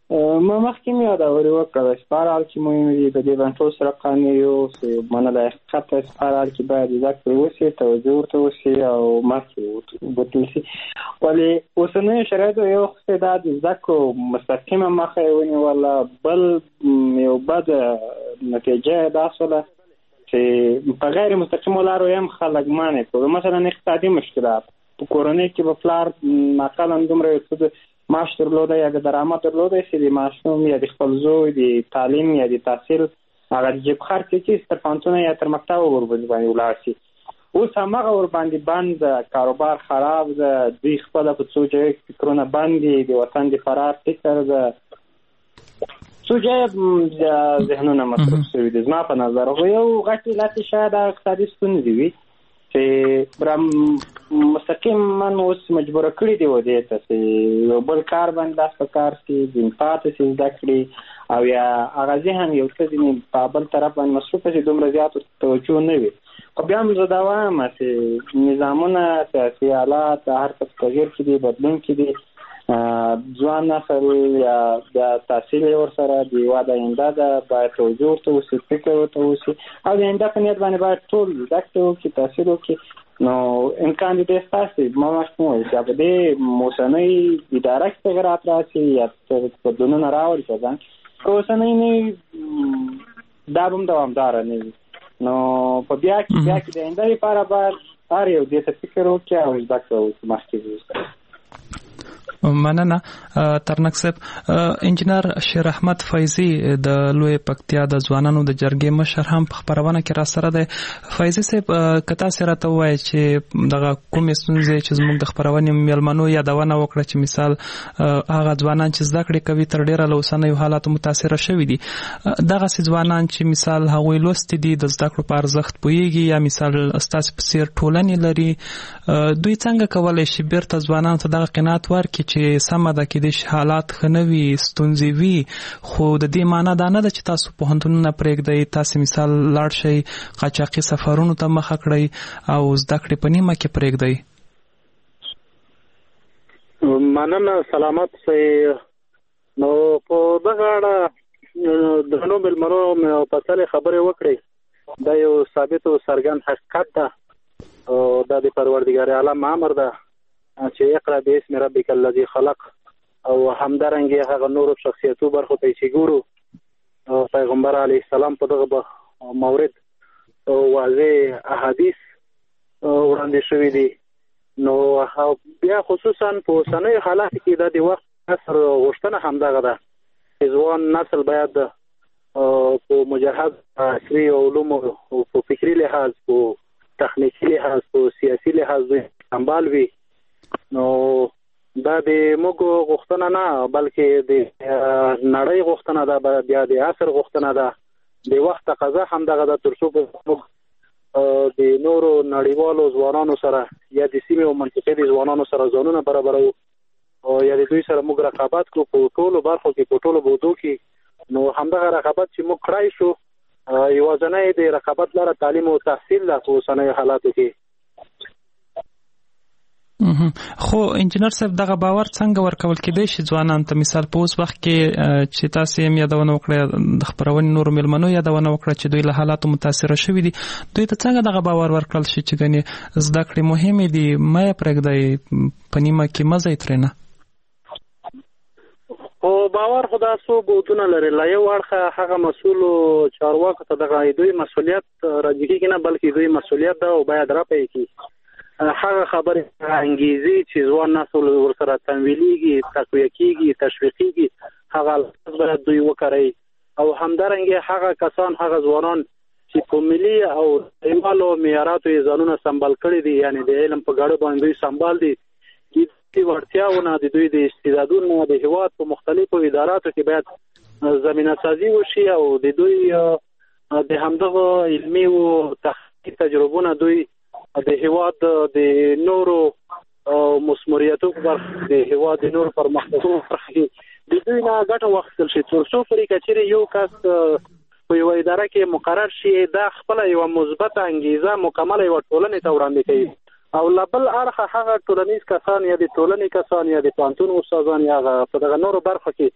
ما مخکې مې یادوري وکړه چې په هر حال کې مهم دي د دې باندې ټول سره قانون یو چې منل حقیقت په هر حال کې باید زده کړې وشي توجه ورته وشي او مخکې وبتل شي ولې اوسنیو شرایطو یو څه دا د زده کړو مستقیمه مخه یې ونیوله بل یو بد نتیجه دا شوله چې په غیر مستقیمو لارو هم خلک مانع کړو مثلا اقتصادي مشکلات په کورنۍ کې به پلار مثلا دومره یو څه معاش درلوده یا د درآمد درلوده چې د ماشوم یا د خپل زوی د تعلیم یا د تحصیل هغه د جیب خرڅ چې تر پانتونه یا تر مکتب ورباندې ولاړ شي اوس هماغه ورباندې بند کاروبار خراب ده دوی خپل په څو ځای فکرونه باندې د وطن د فرار فکر ده څو ځای ذهنونه مصرف شوي دي زما په نظر خو یو غټ علت شاید اقتصادي ستونزې وي چې مستقیما اوس مجبور کړی دی و دې ته چې یو بل کار باندې لاس په کار شي ځین پاتې شي زده کړي او یا هغه ذهن یو څه ځینې په بل طرف باندې مصروف شي دومره زیات توجه نه وي خو بیا هم زه دا وایم چې نظامونه سیاسي حالات هر څه تغیر کې دي بدلون کې دي ځوان نسل یا د تحصیل ورسره د هېواد آینده ده باید توجه ورته وشي فکر ورته وشي او د آینده په نیت باندې باید ټول زده کړې وکړي تحصیل وکړي نو امکان دې ستاسې ما مخکې وویل چې په دې اوسنۍ اداره کې تغیرات راشي یا بدلونونه راوړي په ځان که اوسنۍ نه وي دا به هم دوامداره نه وي نو په بیا کې د آینده لپاره باید هر یو دې ته فکر وکړي او زده کړه وکړي مخکې وویل مننه ترنک صاحب انجینر شیر احمد فیضی د لوی پکتیا د ځوانانو د جرګې مشر هم په خبرونه کې را سره دی فیضی صاحب کتا سره ته وایي چې دغه کومې ستونزې چې زموږ د خبرونې میلمنو یادونه وکړه چې مثال هغه ځوانان چې زده کړې کوي تر ډیره له اوسنیو حالاتو متاثره شوي دي دغسې ځوانان چې مثال هغوی لوستي دي د زده کړو په ارزښت پوهیږي یا مثال ستاسې په څېر ټولنې لري دوی څنګه کولی شي بیرته ځوانانو ته دغه قناعت ورکړي چې سمه ده کېدای شي حالات ښه نه وي ستونزې وي خو د دې معنا دا نه ده چې تاسو پوهنتونونه پرېږدئ تاسې مثال لاړ شئ قاچاقي سفرونو ته مخه کړئ او زده کړې په نیمه کې پرېږدئ مننه سلامت سئ نو په دغه اړه درنو مېلمنو مې فصلې خبرې وکړې دا یو ثابت او څرګند حقیقت ده او دا د پروردګار عالم امر ده چې اقرا باسم ربک الذی خلق او همدارنګه هغه نورو شخصیتو برخو ته چې ګورو پیغمبر علیه السلام په دغه مورد واضح احادیث وړاندې شوي دي نو بیا خصوصا په اوسنیو حالاتو کې د وخت اثر غوښتنه همدغه ده چې ځوان نسل باید په مجهز عصري علومو او په فکري لحاظ په تخنیکي لحاظ په سیاسي لحاظ سمبال وي نو دا د موږ غوښتنه نه بلکې د نړۍ غوښتنه ده بیا د عصر غوښتنه ده د وخت تقاضا همدغه ده تر څو موږ د نورو نړیوالو ځوانانو سره یا د سیمې او منطقې د ځوانانو سره ځانونه برابرو او یا د دوی سره موږ رقابت کړو په ټولو برخو کې په ټولو بودو کې نو همدغه رقابت چې موږ کړای شو یوازینی د رقابت لاره تعلیم او تحصیل ده په اوسنیو حالاتو کې خو انجینر صاحب دغه باور څنګه ورکول کېدای شي ځوانان ته مثال په اوس وخت کې چې تاسو یې یادونه وکړه د خبرونې نورو مېلمنو یادونه وکړه چې دوی له حالاتو متاثره شوي دي دوی ته څنګه دغه باور ورکړل شي چې ګنې زده کړې مهمې دي مه یې پرېږدئ په نیمه کې مه ځئ ترېنه خو باور خو دا څو بودونه لري له یو اړخه هغه مسؤلو چارواکو ته دغه دوی مسؤلیت راجع کېږي نه بلکې دوی مسؤلیت ده او باید رافع کړي هغه خبرې انګیزې چې ځوان نسل ورسره تمویلیږي تقویه کېږي تشویقېږي هغه باید دوی وکړي او همدارنګه هغه کسان هغه ځوانان چې په ملي او نړیوالو معیاراتو یې ځانونه سمبال کړي دي یعنی د علم په ګاډه باندې دوی سمبال دي د وړتیاونه د دوی د استعدادونو د هیواد په مختلفو اداراتو کې باید زمینه سازي وشي او د دوی د همدغه علمي او تحقیقي تجربونه دوی د هیواد د نورو مسموریتو برخه د هیواد د نورو پرمختګونو برخه د دوی نه ګټه واخیستل شي تر څو پورې کچېرې یو کس په یو اداره کې مقرر شي دا خپل یو مثبت انګیزه مکمله یو ټولنې ته وړاندې کوي او لبل اړخ هغه ټولنیز کسان یا د ټولنې کسان یا د پانتون استادان یا په دغه نورو برخو کې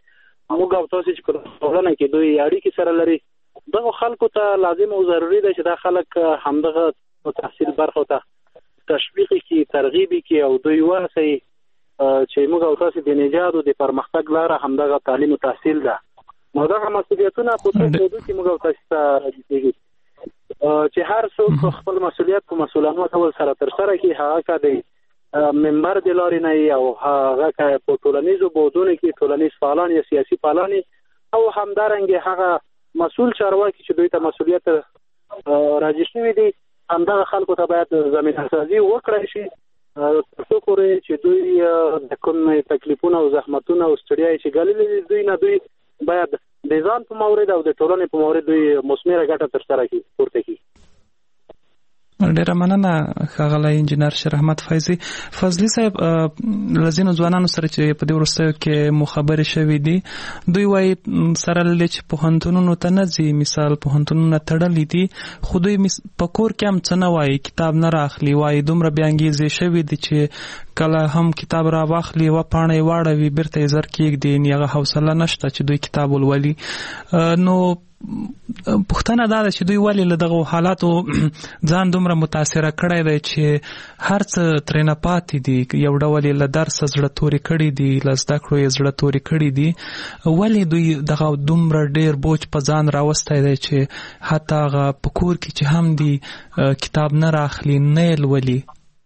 موږ او تاسو چې په ټولنه کې دوی اړیکې سره لري دغه خلکو ته لازم او ضروري ده چې دا خلک همدغه تحصیل برخو ته تشویق کی ترغیب کی او دوی واسي چې موږ او تاسو د نجات او د پرمختګ لاره همدغه تعلیم او تحصیل ده نو دغه مسؤلیتونه په ټولو کې موږ او تاسو ته راځي چې هر څوک خپل مسؤلیت په مسؤلانه ډول سره تر سره کوي هغه کده منبر د لارې نه او هغه په ټولنیزو بودونو کې ټولنیز فعالان یا سیاسي فعالان او همدارنګه هغه مسؤل چارواکي چې دوی ته مسؤلیت راځي شوی دي همدغه خلکو ته باید زمینه سازي وکړي شي تاسو پورې چې دوی د کوم تکلیفونه او زحمتونه او ستړیا چې ګاللې دوی نه دوی باید د ځان په مورید او د ټولنې په مورید دوی مثمره ګټه تر سره کړي پورته کړي. ډیره مننه ښاغلی انجینر شیر احمد فیضي. فضلي صاحب لزینو ځوانانو سره چې په دې وروستیو کې مو خبرې شوې دي دوی وایي سره له چې پوهنتونونو ته نه ځي مثال پوهنتونونه تړلي دي خو دوی په کور کې هم څه نه وایي کتاب نه راخلي وایي دومره بې انګیزې شوي دي چې کله هم کتاب را واخلي و پاڼه یې واړوي بیرته یې زر کېږدي هغه حوصله نشته چې دوی کتاب ولولي. نو پوښتنه دا ده چې دوی ولې له دغه حالاتو ځان دومره متاثره کړی دی چې هر څه ترېنه پاتې دي یو ډول یې له درسه زړه تورې کړي دي له زده کړو یې زړه تورې کړي دي ولې دوی دغه دومره ډېر بوج په ځان راوستی دی چې حتی هغه په کور کې چې هم دي کتاب نه راخلي نه یې لولي.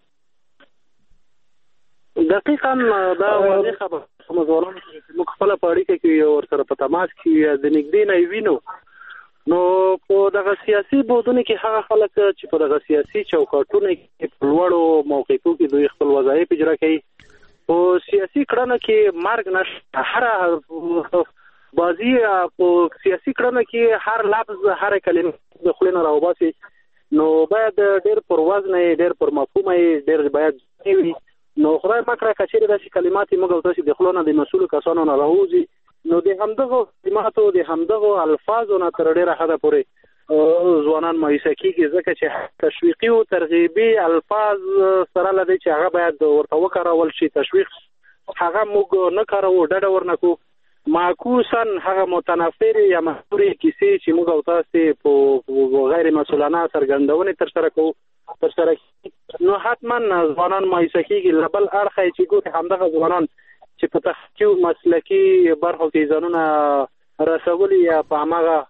دقیقاً دا واضح خبره ځوانانو چې موږ خپله په اړیکه کې ورسره په تماس کې د نږدې نه وینو نو په دغه سیاسي بودونو کې هغه خلک چې په دغه سیاسي چوکاټونو کې په لوړو موقعو کې دوی خپل وظایف اجرا کوي په سیاسي کړنو کې مرګ نشته هر بازی په سیاسي کړنو کې هر لفظ هر کلمه د خلینو راوباسي نو باید ډېر پر وزن ډېر پر مفهوم ډېر باید وي نو خدای مکړه کچېرې داسې کلمات موږ او تاسو د خلونو د مسؤلو کسانو نه راوځي نو د همدغه کلماتو د همدغه الفاظو نه تر ډېره حده پورې ځوانان مایوسه کېږي ځکه چې تشویقي او ترغیبي الفاظ سره لدی چې هغه باید ورته وکارول شي تشویق هغه موږ نه کاروو ډډه ورنکو معکوسا هغه متنفر یا محوري کیسې چې موږ او تاسو په غیر مسؤلانه څرګندونې تر سره کوو تر سره نو حتما ځوانان مایوسه کېږي له بل اړخه چې ګوري همدغه ځوانان چې په تحقیق مسلکي برخو کې ځانونه رسولي یا په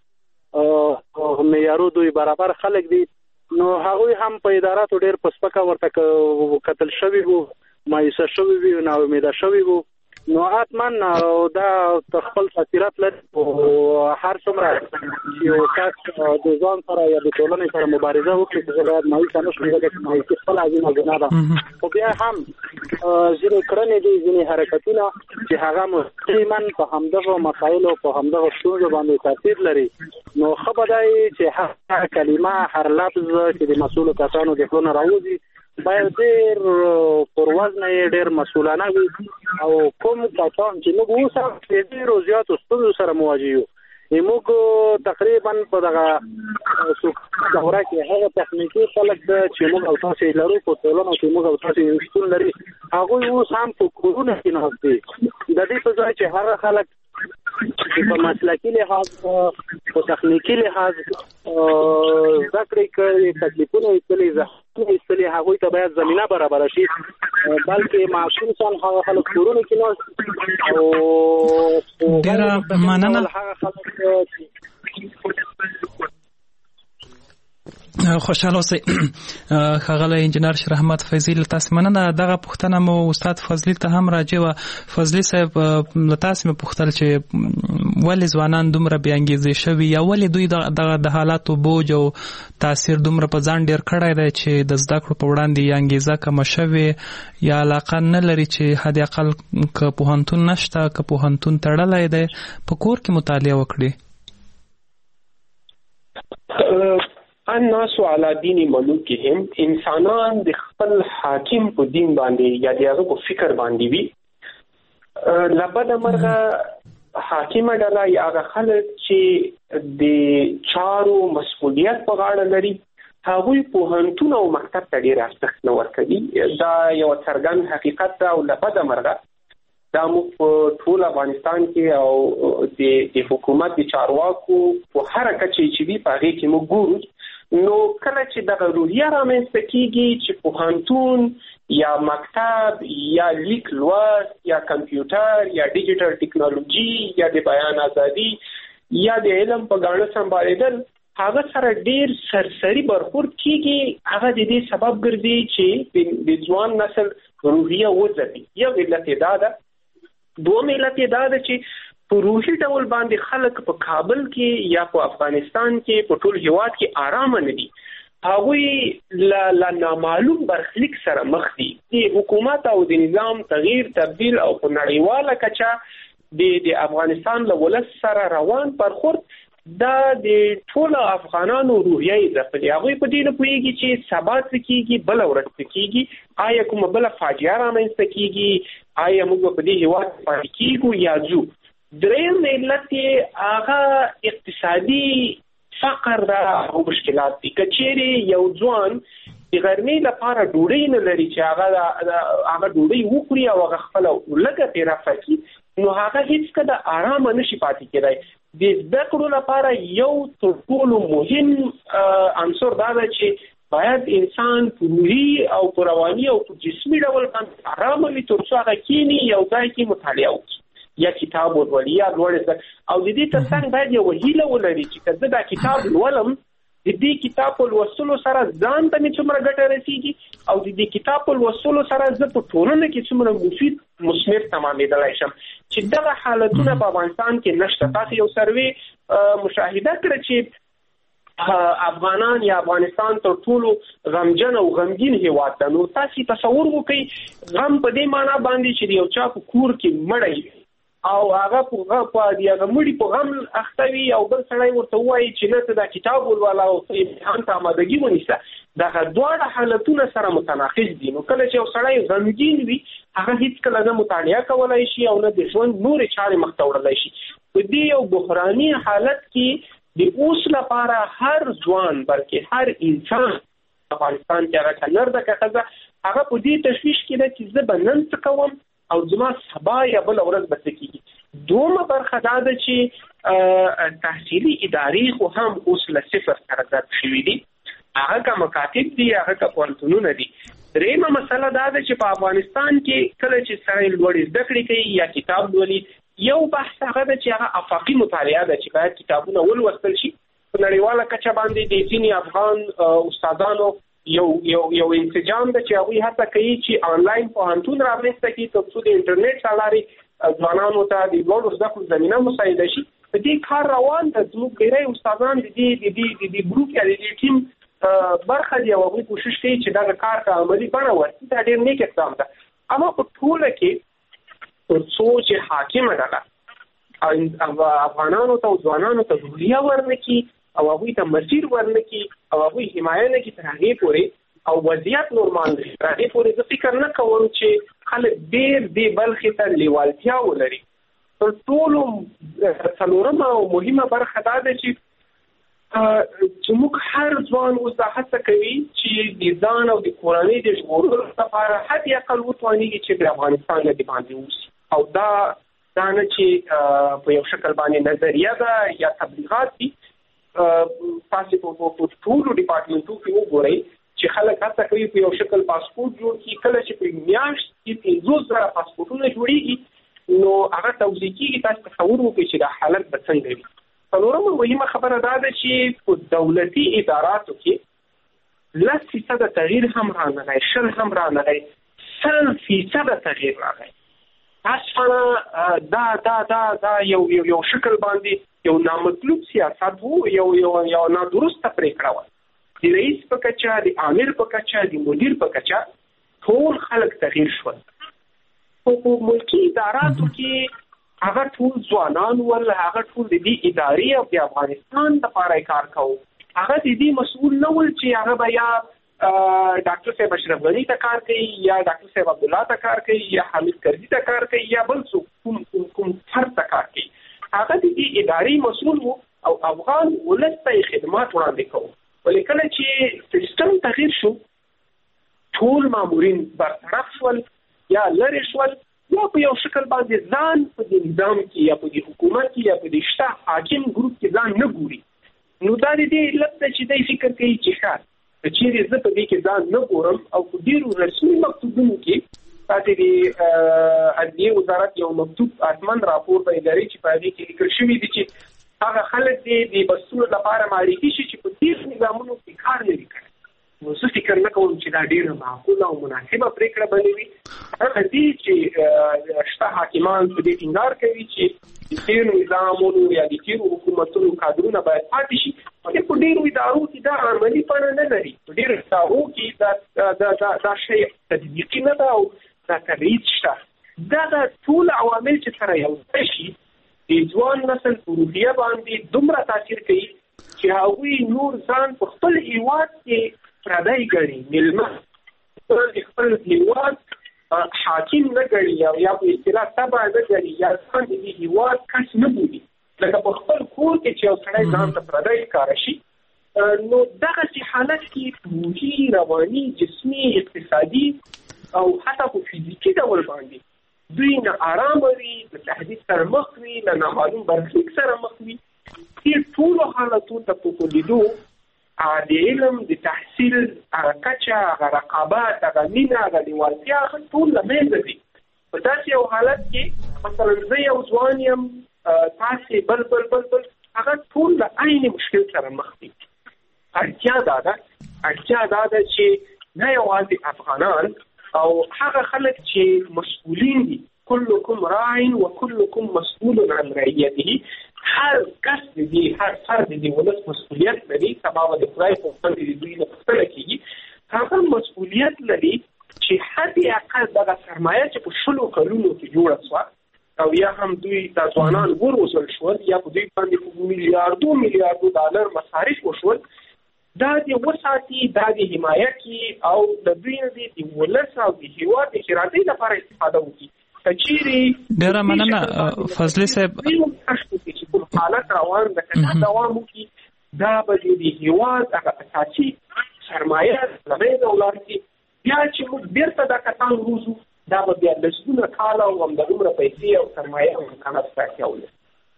هماغه معیارو دوی برابر خلک دي نو هغوی هم په اداراتو ډېر په سپکه ورته کتل شوي وو مایوسه شوي وي ناامیده شوي وو نو حتما دا خپل تاثیرات لري هر څومره چې یو کس د ځان سره یا د ټولنې سره مبارزه وکړي چې باید مایوسه نه شي ځکه چې مایوسي خپله عظیمه ګناه ده خو بیا هم ځینې کړنې دي ځینې حرکتونه چې هغه مستقیما په همدغه مسایلو په همدغه ستونزو باندې تاثیر لري نو ښه به دی چې هر کلمه هر لفظ چې د مسؤلو کسانو د خولو نه راوځي باید ډېر پر وزنه یې ډېر مسؤلانه وي او کوم کسان چې موږ اوس هم ډېرو زیاتو ستونزو سره مواجه یو موږ تقریبا په دغه دوره کې هغه تخنیکي خلک چې موږ او تاسو لرو په ټولنه کې موږ او تاسو شتون لري هغوی اوس هم په کورونه کې ناست دي د دې په ځای چې هغه خلک په مسلکي لحاظ په تخنیکي لحاظ زده کړې کوي تکلیفونه یې ایستلي هغوی ته باید زمینه برابره شي بلکې معصوم هغه خلک کورونه کې ناست او ډېره مننه هغه خلک خوشاله اوسئ ښاغلی انجینر شیر احمد فیضي له تاسې مننه دغه پوښتنه مو استاد فضلي ته هم راجع وه فضلي صاحب له تاسې مې پوښتل چې ولې ځوانان دومره بې انګیزې شوي یا ولې دوی دغه د حالاتو بوج او تاثیر دومره په ځان ډېر کړی دی چې د زده کړو په وړاندې یا انګیزه کمه شوې یا علاقه نه لري چې حد اقل که پوهنتون نشته که پوهنتون تړلی دی په کور کې مطالعه وکړي. الناس على دین ملوکهم انسانان د خپل حاکم په دین باندې یا د هغه په فکر باندې وي لبد مرغه حاکمه ډله یا هغه خلک چې د چارو مسؤلیت په غاړه لري هغوی پوهنتون او مکتب ته ډېر ارزښت نه ورکوي دا یو څرګند حقیقت ده او لبد مرغه دا موږ ټول افغانستان کې او د حکومت د چارواکو په هر کچه چې وی پاره کې موږ ګورو نو کله چې د روحیه رامنځته کیږي چې پوهنتون یا مکتب یا لیک لوست یا کمپیوټر یا ډیجیټل ټیکنالوژي یا د بیان ازادي یا د علم په ګاڼه سمبالېدل هغه سره ډیر سرسری برخورد کیږي هغه د دې سبب ګرځي چې د ځوان نسل روحیه وځي یو علت دا ده دوم علت دا ده چې په روحي ډول باندې خلک په کابل کې یا په افغانستان کې په ټول هیواد کې آرام نه دي هغه لا نامعلوم برخلیک سره مخ دي د حکومت او د نظام تغییر تبديل او په نړیواله کچه د افغانستان له ولس سره روان برخورد دا د ټول افغانانو روحیه ځپلې هغه په دې نه پوهیږي چې سبا څه کیږي بل ورځ کیږي آیا کوم بل فاجعه رامنځته کیږي آیا موږ په دې هیواد پاتې کیږو یا ځو دریم علت هغه اقتصادي فقر او مشکلات دي کچېری یو ځوان د غرمې لپاره ډوډۍ نه لري چې هغه ډوډۍ وخوري او هغه خپل لږه پیرافه کی نو هغه هیڅ کله آرام نشي پاتې کېدای د زده کړو لپاره یو تر ټولو مهم عنصر دا دی چې باید انسان په روحي او په رواني او په جسمي ډول باندې آرام وي تر څو هغه کینی یو ځای کې مطالعه وکړي یا کتاب ولولي یا لوړ او د دې ترڅنګ باید یو هیله ولري چې کله دا کتاب ولولم د دې کتاب په لوستلو سره ځان ته څومره ګټه رسیږي او د دې کتاب په لوستلو سره زه په ټولنه کې څومره مفید مثمر تمامېدلای شم چې دغه حالتونه په افغانستان کې نشته تاسو یو سروي مشاهده کړئ چې افغانان یا افغانستان تر ټولو غمجن او غمگین هیواد ده نو تاسو تصور وکړئ غم په دې معنی باندې چې یو چا په کور کې مړی او هغه په دې غمړي په غم اختوي او بل سړی ورته وایي چې نه دا کتاب ولولا او امتحان ته آمادګي ونیسه دا دواړه حالتونه سره متناقض دي نو کله چې یو سړی غمگین وي هغه هیڅ کله نه مطالعه کولای شي او نه د ژوند نورې چارې مخ ته وړلای شي په دې یو بحراني حالت کې د اوس لپاره هر ځوان بلکې هر انسان افغانستان کې هغه کنر د کخزه هغه په دې تشویش کې ده چې زه به نن څه کوم او زما سبا یا بل ورځ به څه کیږي دومره برخه دا ده چې تحصیلي ادارې خو هم اوس له صفر سره ضرب شوي دي هغه که مکاتب دي هغه که پوهنتونونه دي دریمه مسله دا ده چې په افغانستان کې کله چې سړی لوړې زده کړې کوي یا کتاب لولي یو بحث هغه ده چې هغه افاقي مطالعه ده چې باید کتابونه ولوستل شي په نړیواله کچه باندې د ځینې افغان استادانو یو انسجام ده چې هغه هڅه کوي چې آنلاین پوهنتون رامنځته کړي ترڅو د انټرنیټ څخه ځوانانو ته د لوړو زده کړو زمينه مساعده شي په دې کار روان ده زموږ ډېری استادان د دې ګروپ یا د دې ټیم برخه دی او هغه کوشش کوي چې دا کار ته عملی بڼه ورکړي دا ډېر نیک اقدام ده اما په ټوله کې ترڅو چې حاکمه ده افغانانو ته او ځوانانو ته روحیه ورنکړي او هغه ته مسیر ورنکي او هغه حمایت نه کی تر هغه پورې او وضعیت نورمال شي تر هغه پورې زه فکر نه کوم چې خلک ډېر دی بلخ ته لیوالتیا ولري تر ټولو څلورمه او مهمه برخه دا ده چې موږ هر ځوان اوس دا هڅه کوي چې د ځان او د کورنۍ د ژغورلو لپاره حد اقل وتوانېږي چې د افغانستان له باندې اوسي او دا نه چې په یو شکل باندې نظریه ده یا تبلیغات دي تاسو په ټولو ډپارټمنټو کې وګورئ چې خلک هڅه کوي په یو شکل پاسپورت جوړ کړي کله چې په میاشت کې 50,000 پاسپورتونه جوړیږي نو هغه توضیح کیږي تاسو تصور وکړئ چې دا حالت به څنګه وي څلورمه مهمه خبره دا ده چې په دولتي اداراتو کې 10% تغییر هم رانغی 10 هم رانغی 100% تغییر راغی تاسو دا یو شکل باندې یو نامطلوب سیاست وو یو نادرسته پریکړه و د رئیس په کچه د امیر په کچه د مدیر په کچه ټول خلک تغییر شول په ملکی اداراتو کې هغه ټول ځوانان ول هغه ټول د دې ادارې او د افغانستان لپاره کار کوي هغه د دې مسؤل نه ول چې هغه بیا ډاکټر صاحب اشرف غنی ته کار کوي یا ډاکټر صاحب عبد الله ته کار کوي یا حمید کرزي ته کار کوي یا بل څوک کوم فرد ته کار کوي هغه د دې ادارې مسؤل وو او افغان ولس ته خدمات وړاندې کوي ولیکن چې سیستم تغییر شو ټول مامورین برطرف شول یا لری شول یا په یو شکل باندې ځان په دې نظام کې یا په دې حکومت کې یا په دې شته حاکم ګروپ کې ځان نه ګوري. نو دا دې علت ده چې دی فکر کوي چې ښه چیرې زه په دې کې ځان نه ګورم او په ډېرو رسمي مکتوبونو کې تاسې د عدلیې وزارت یو مکتوب اتمن راپور به لري چې په دې کې لیکل شوي دي چې هغه خلک د بسونو لپاره معرفي شي چې په دې نظامونو کې کار نه کوي. نو زه فکر نه کوم چې دا ډېره معقوله او مناسبه پرېکړه به وي. هغه دې چې شته حاکمان په دې ټینګار کوي چې د تېرو نظامونو یا د تېرو حکومتونو کادرونه باید پاتې شي، خو په ډېرو ادارو کې دا عملي بڼه نه لري. په ډېرو ادارو کې دا شی تطبیقي نه ده او دا تبعید شته. دا ټول عوامل چې سره یو ځای شي د ځوان نسل په روحیه باندې دومره تاثیر کوي چې هغوی نور ځان په خپل هیواد کې پردی ګڼي، مېلمه خپل هیواد حاکم نه ګڼي یا په اصطلاح تبع نه ګڼي یا ځان د دې هیواد کس نه بولي. لکه په خپل کور کې چې یو سړی ځان ته پردی ښکاره شي، نو دغسې حالت کې روحي، رواني، جسمي، اقتصادي او حتی په فزیکي ډول باندې دوی نه آرام وي، د تهدید سره مخ وي، له نامعلوم برخلیک سره مخ وي. دې ټولو حالتو ته په لیدو د علم د تحصیل هغه کچه، هغه رقابت، هغه مینه، هغه لیوالتیا ټول له منځه ځي. په داسې یو حالت کې مثلا زه یو ځوان یم، تاسې بل هغه ټول له عین مشکل سره مخ دي. اړتیا دا ده چې نه یوازې افغانان او هغه خلک چې مسؤلین دي، کلکم راع و کلکم مسؤول عن رعیته، هر کس دی، هر فرد دی ولس مسؤلیت لري. سبا د خدای په خپل دی دوی نه پوښتنه کیږي، هغه مسؤلیت لري چې حد اقل دغه سرمایه چې په 20 کلونو کې جوړه شوه او یا هم دوی د ځوانان وروزل شول یا په دوی باندې میلیاردو ډالر مصارف وشول، دا د وساتي، دا د حمایه کی او د دوی د ولس او د هیواد د ارادې لپاره استفاده وکړي. کچېرې ډېره مننه فضلي صاحب، چې کوم حالت روان د کنه دوام وکړي، دا به د هیواد هغه اساسي سرمایه له منځه ولاړ شي. بیا چې موږ بیرته دا کسان روزو، دا به بیا لسګونه کاله او همدومره پیسې او سرمایه او امکانات ته اړتیا ولري.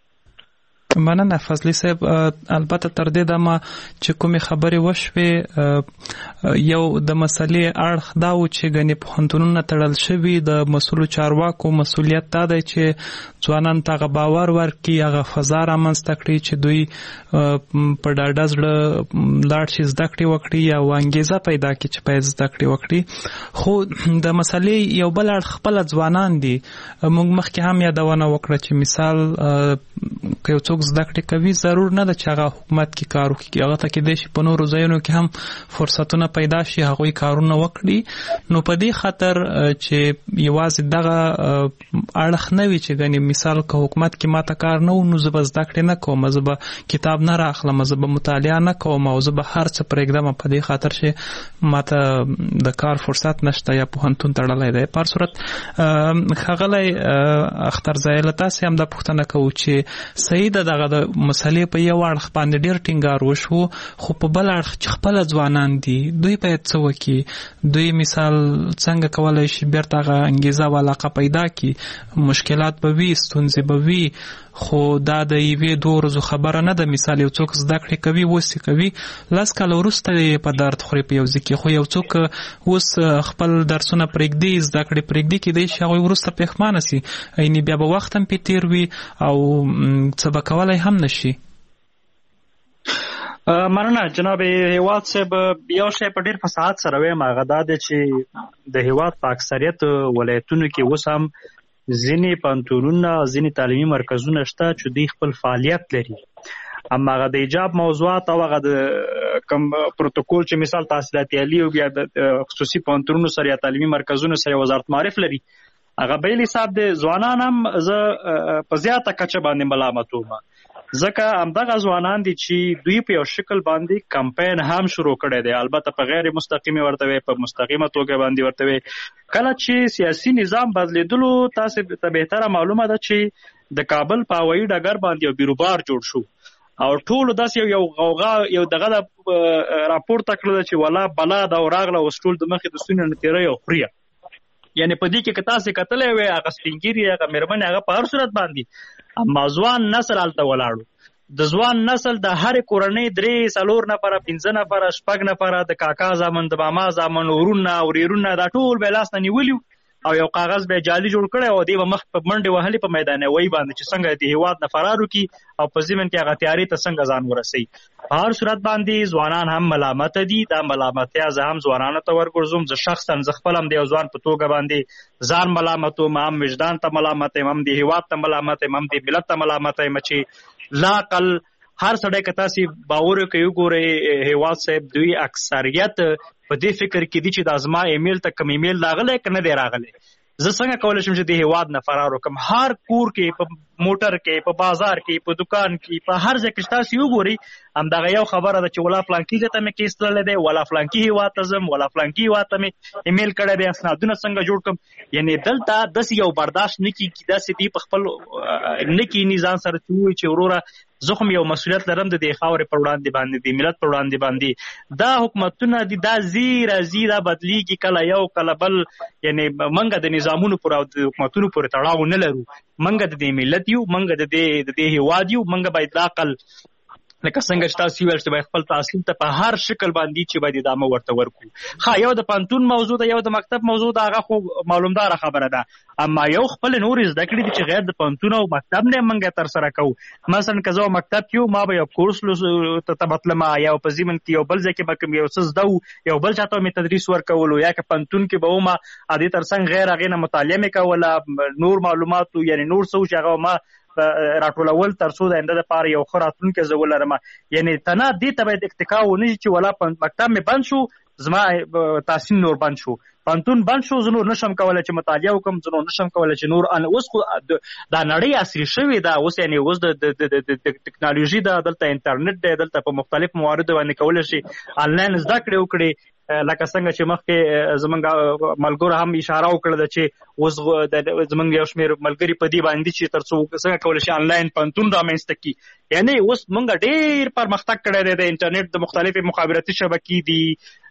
مننه فضلي صاحب. البته تر دې دمه چې کومې خبرې وشوې، یو د مسلې اړخ دا و چې ګنې پوهنتونونه تړل شوي، د مسؤلو چارواکو مسؤلیت دا دی چې ځوانان ته هغه باور ورکړي، هغه فضا رامنځته کړي چې دوی په ډاډه زړه لاړ شي، زده کړې وکړي یا انګېزه پیدا کړي چې باید زده کړې وکړي. خو د مسلې یو بل اړخ خپله ځوانان دي. موږ مخکې هم یادونه وکړه چې مثال که یو څوک زده کړې کوي، ضرور نه ده چې هغه حکومت کې کار وکړي، هغه ته کېدای شي په نورو ځایونو کې هم فرصتونه پیدا شي، هغوی کارونه وکړي. نو په دې خاطر چې یوازې دغه اړخ نه وي چې ګنې مثال که حکومت کې ماته کار نه و، نو زه به زده کړې نه کوم، زه به کتاب نه راخلم، زه به مطالعه نه کوم او زه به هر څه پرېږدم په دې خاطر چې ماته د کار فرصت نشته یا پوهنتون تړلی دی. په هر صورت ښاغلی اخترزی، له تاسې هم دا پوښتنه کوو چې صحیح ده دغه د مسلې په یو اړخ باندې ډېر ټینګار وشو، خو په بل اړخ چې خپله ځوانان دي دوی باید څه وکړي؟ دوی مثال څنګه کولی شي بیرته هغه انګېزه او علاقه پیدا کړي؟ مشکلات به وي، ستونزې به وي، خو دا د یوې 2 ورځو خبره نه ده. مثال یو څوک زده کړې کوي، اوس یې کوي، 10 کاله وروسته یې په درد خوري په یو ځای کې. خو یو څوک اوس خپل درسونه پرېږدي، زده کړې پرېږدي، کېدای شي هغوی وروسته پښیمانه سي، یعنې بیا به وخت هم پې تېر وي او څه به کولی هم نشي. مننه جناب هیواد صاحب. یو شی په ډېر فصاحت سره وایم، هغه دا دی چې د هیواد په اکثریت ولایتونو کې اوس هم ځینې پوهنتونونه، ځینې تعلیمي مرکزونه شته چې دوی خپل فعالیت لري، اما هغه د ایجاب موضوعات او هغه د کوم پروتوکول چې مثال تحصیلاتي عالی او بیا د خصوصي پوهنتونونو سره یا تعلیمي مرکزونو سره وزارت معارف لري، هغه بیل حساب د ځوانان هم زه په زیاته کچه باندې ملامت وم، ځکه همدغه ځوانان دي چې دوی په یو شکل باندې کمپاین هم شروع کړی دی، البته په غیر مستقیمه ورته وي، په مستقیمه توګه باندې ورته وي. کله چې سیاسي نظام بدلیدلو، تاسو ته بهتره معلومه ده چې د کابل په هوایي ډګر باندې یو بیروبار جوړ شو او ټولو داسې یو غوغا یو دغه راپورته کړل چې ولا بلا دا راغله اوس ټول د مخې د ستوني نه تیری او خوري. یعنی په دې کې تاسو کتلې وي هغه سپینګيري هغه مېرمن هغه په هر صورت باندې اما ځوان نسل الته ولاړو. د ځوان نسل د هر کورنۍ 3-4 نفره 5 نفره 6 نفره د کاکا زامن د ماما زامن ورونه او ریرونه دا ټول به لاس نه نیولیو او یو کاغذ به جعلي جوړ کړي او دی مخ په منډه وهلي په میدان وای باندې چې څنګه د هیواد نه فرارو کی او په ځمن کې هغه تیاری ته څنګه ځان ورسي. په هر صورت باندې ځوانان هم ملامت دي. دا ملامتیا زه هم ځوانانو ته ورګرځوم. زه شخصا ز خپل هم د ځوان په توګه باندې ځان ملامتو هم وجدان ته ملامت هم د هیواد ته ملامت هم د ملت ته ملامت هم چې لاقل هر سړی که تاسو باور کوي ګورئ هیواد صاحب دوی اکثریت په دې فکر کې دي چې د ازما ایمیل ته کوم ایمیل راغلی که نه دی راغلی. زه څنګه کولی شم چې د هیواد نه فرار وکړم؟ هر کور کې په موټر کې په بازار کې په دکان کې په هر ځای کې تاسو وګورئ همدغه یو خبره ده چې ولا فلانکي ځای ته مې کیس تللی دی ولا فلانکي هیواد ته ځم ولا فلانکي هیواد ته مې ایمیل کړی دی اسنادونه څنګه جوړ کړم. یعنی دلته داسې یو برداشت نه کېږي داسې دی په خپل نه کښېني ځان سره چې ووایي چې وروره زه خو یو مسؤلیت لرم د دې خاورې پر وړاندې باندې د ملت پر وړاندې باندې. دا حکومتونه دي دا زی دا بدلیږي کله یو کله بل. یعنی منګه د نظامونو پر او د حکومتونو پورې تړاو نه لرو. منګه د دې ملت یو منګه د دې هیواد یو. منګه باید عقل لکه څنګه چې تاسو ویل چې باید خپل تحصیل ته په هر شکل باندې چې باید ادامه ورته ورکړو. ښه یو د پانتون موضوع ده یو د مکتب موضوع ده هغه خو معلومداره خبره ده. اما یو خپل نور زده کړي دي چې غیر د پانتون او مکتب نه منګه تر سره کوو. مثلا که زه مکتب کې ما به یو کورس ته بتلم یا په ضمن کې یو بل ځای کې به کوم یو څه زده وو یو بل چاته مې تدریس ورکولو یا که پانتون کې به وم ادې تر څنګ غیر هغې نه مطالعه مې کوله نور معلومات یعنی نور څه چې هغه ما راټولول تر څو د آینده دپاره یو ښه راتلونکی زه ولرم. یعنی تنه دې ته باید اتکا ونه شي چې ولا مکتب مې بند شو زما تحصیل نور بند شو پانتون بند شو زه نور نشم کولی چې مطالعه وکړم زه نور نشم کولی چې نور اوس خو دا نړۍ عصري شوې ده. اوس یعنې اوس د ټکنالوژي ده دلته انټرنیټ دی دلته په مختلفو مواردو باندې کولی شي آنلاین زده کړې وکړي. لکه څنګه چې مخکې زمونږ ملګرو هم اشاره وکړه چې اوس زمونږ یو شمېر ملګري په دې باندې چې تر څو څنګه کولی شي آنلاین پانتون رامنځته کړي. یعنې اوس مونږ ډېر پرمختګ کړی دی. د انټرنیټ د مختلفې مخابراتي شبکې دي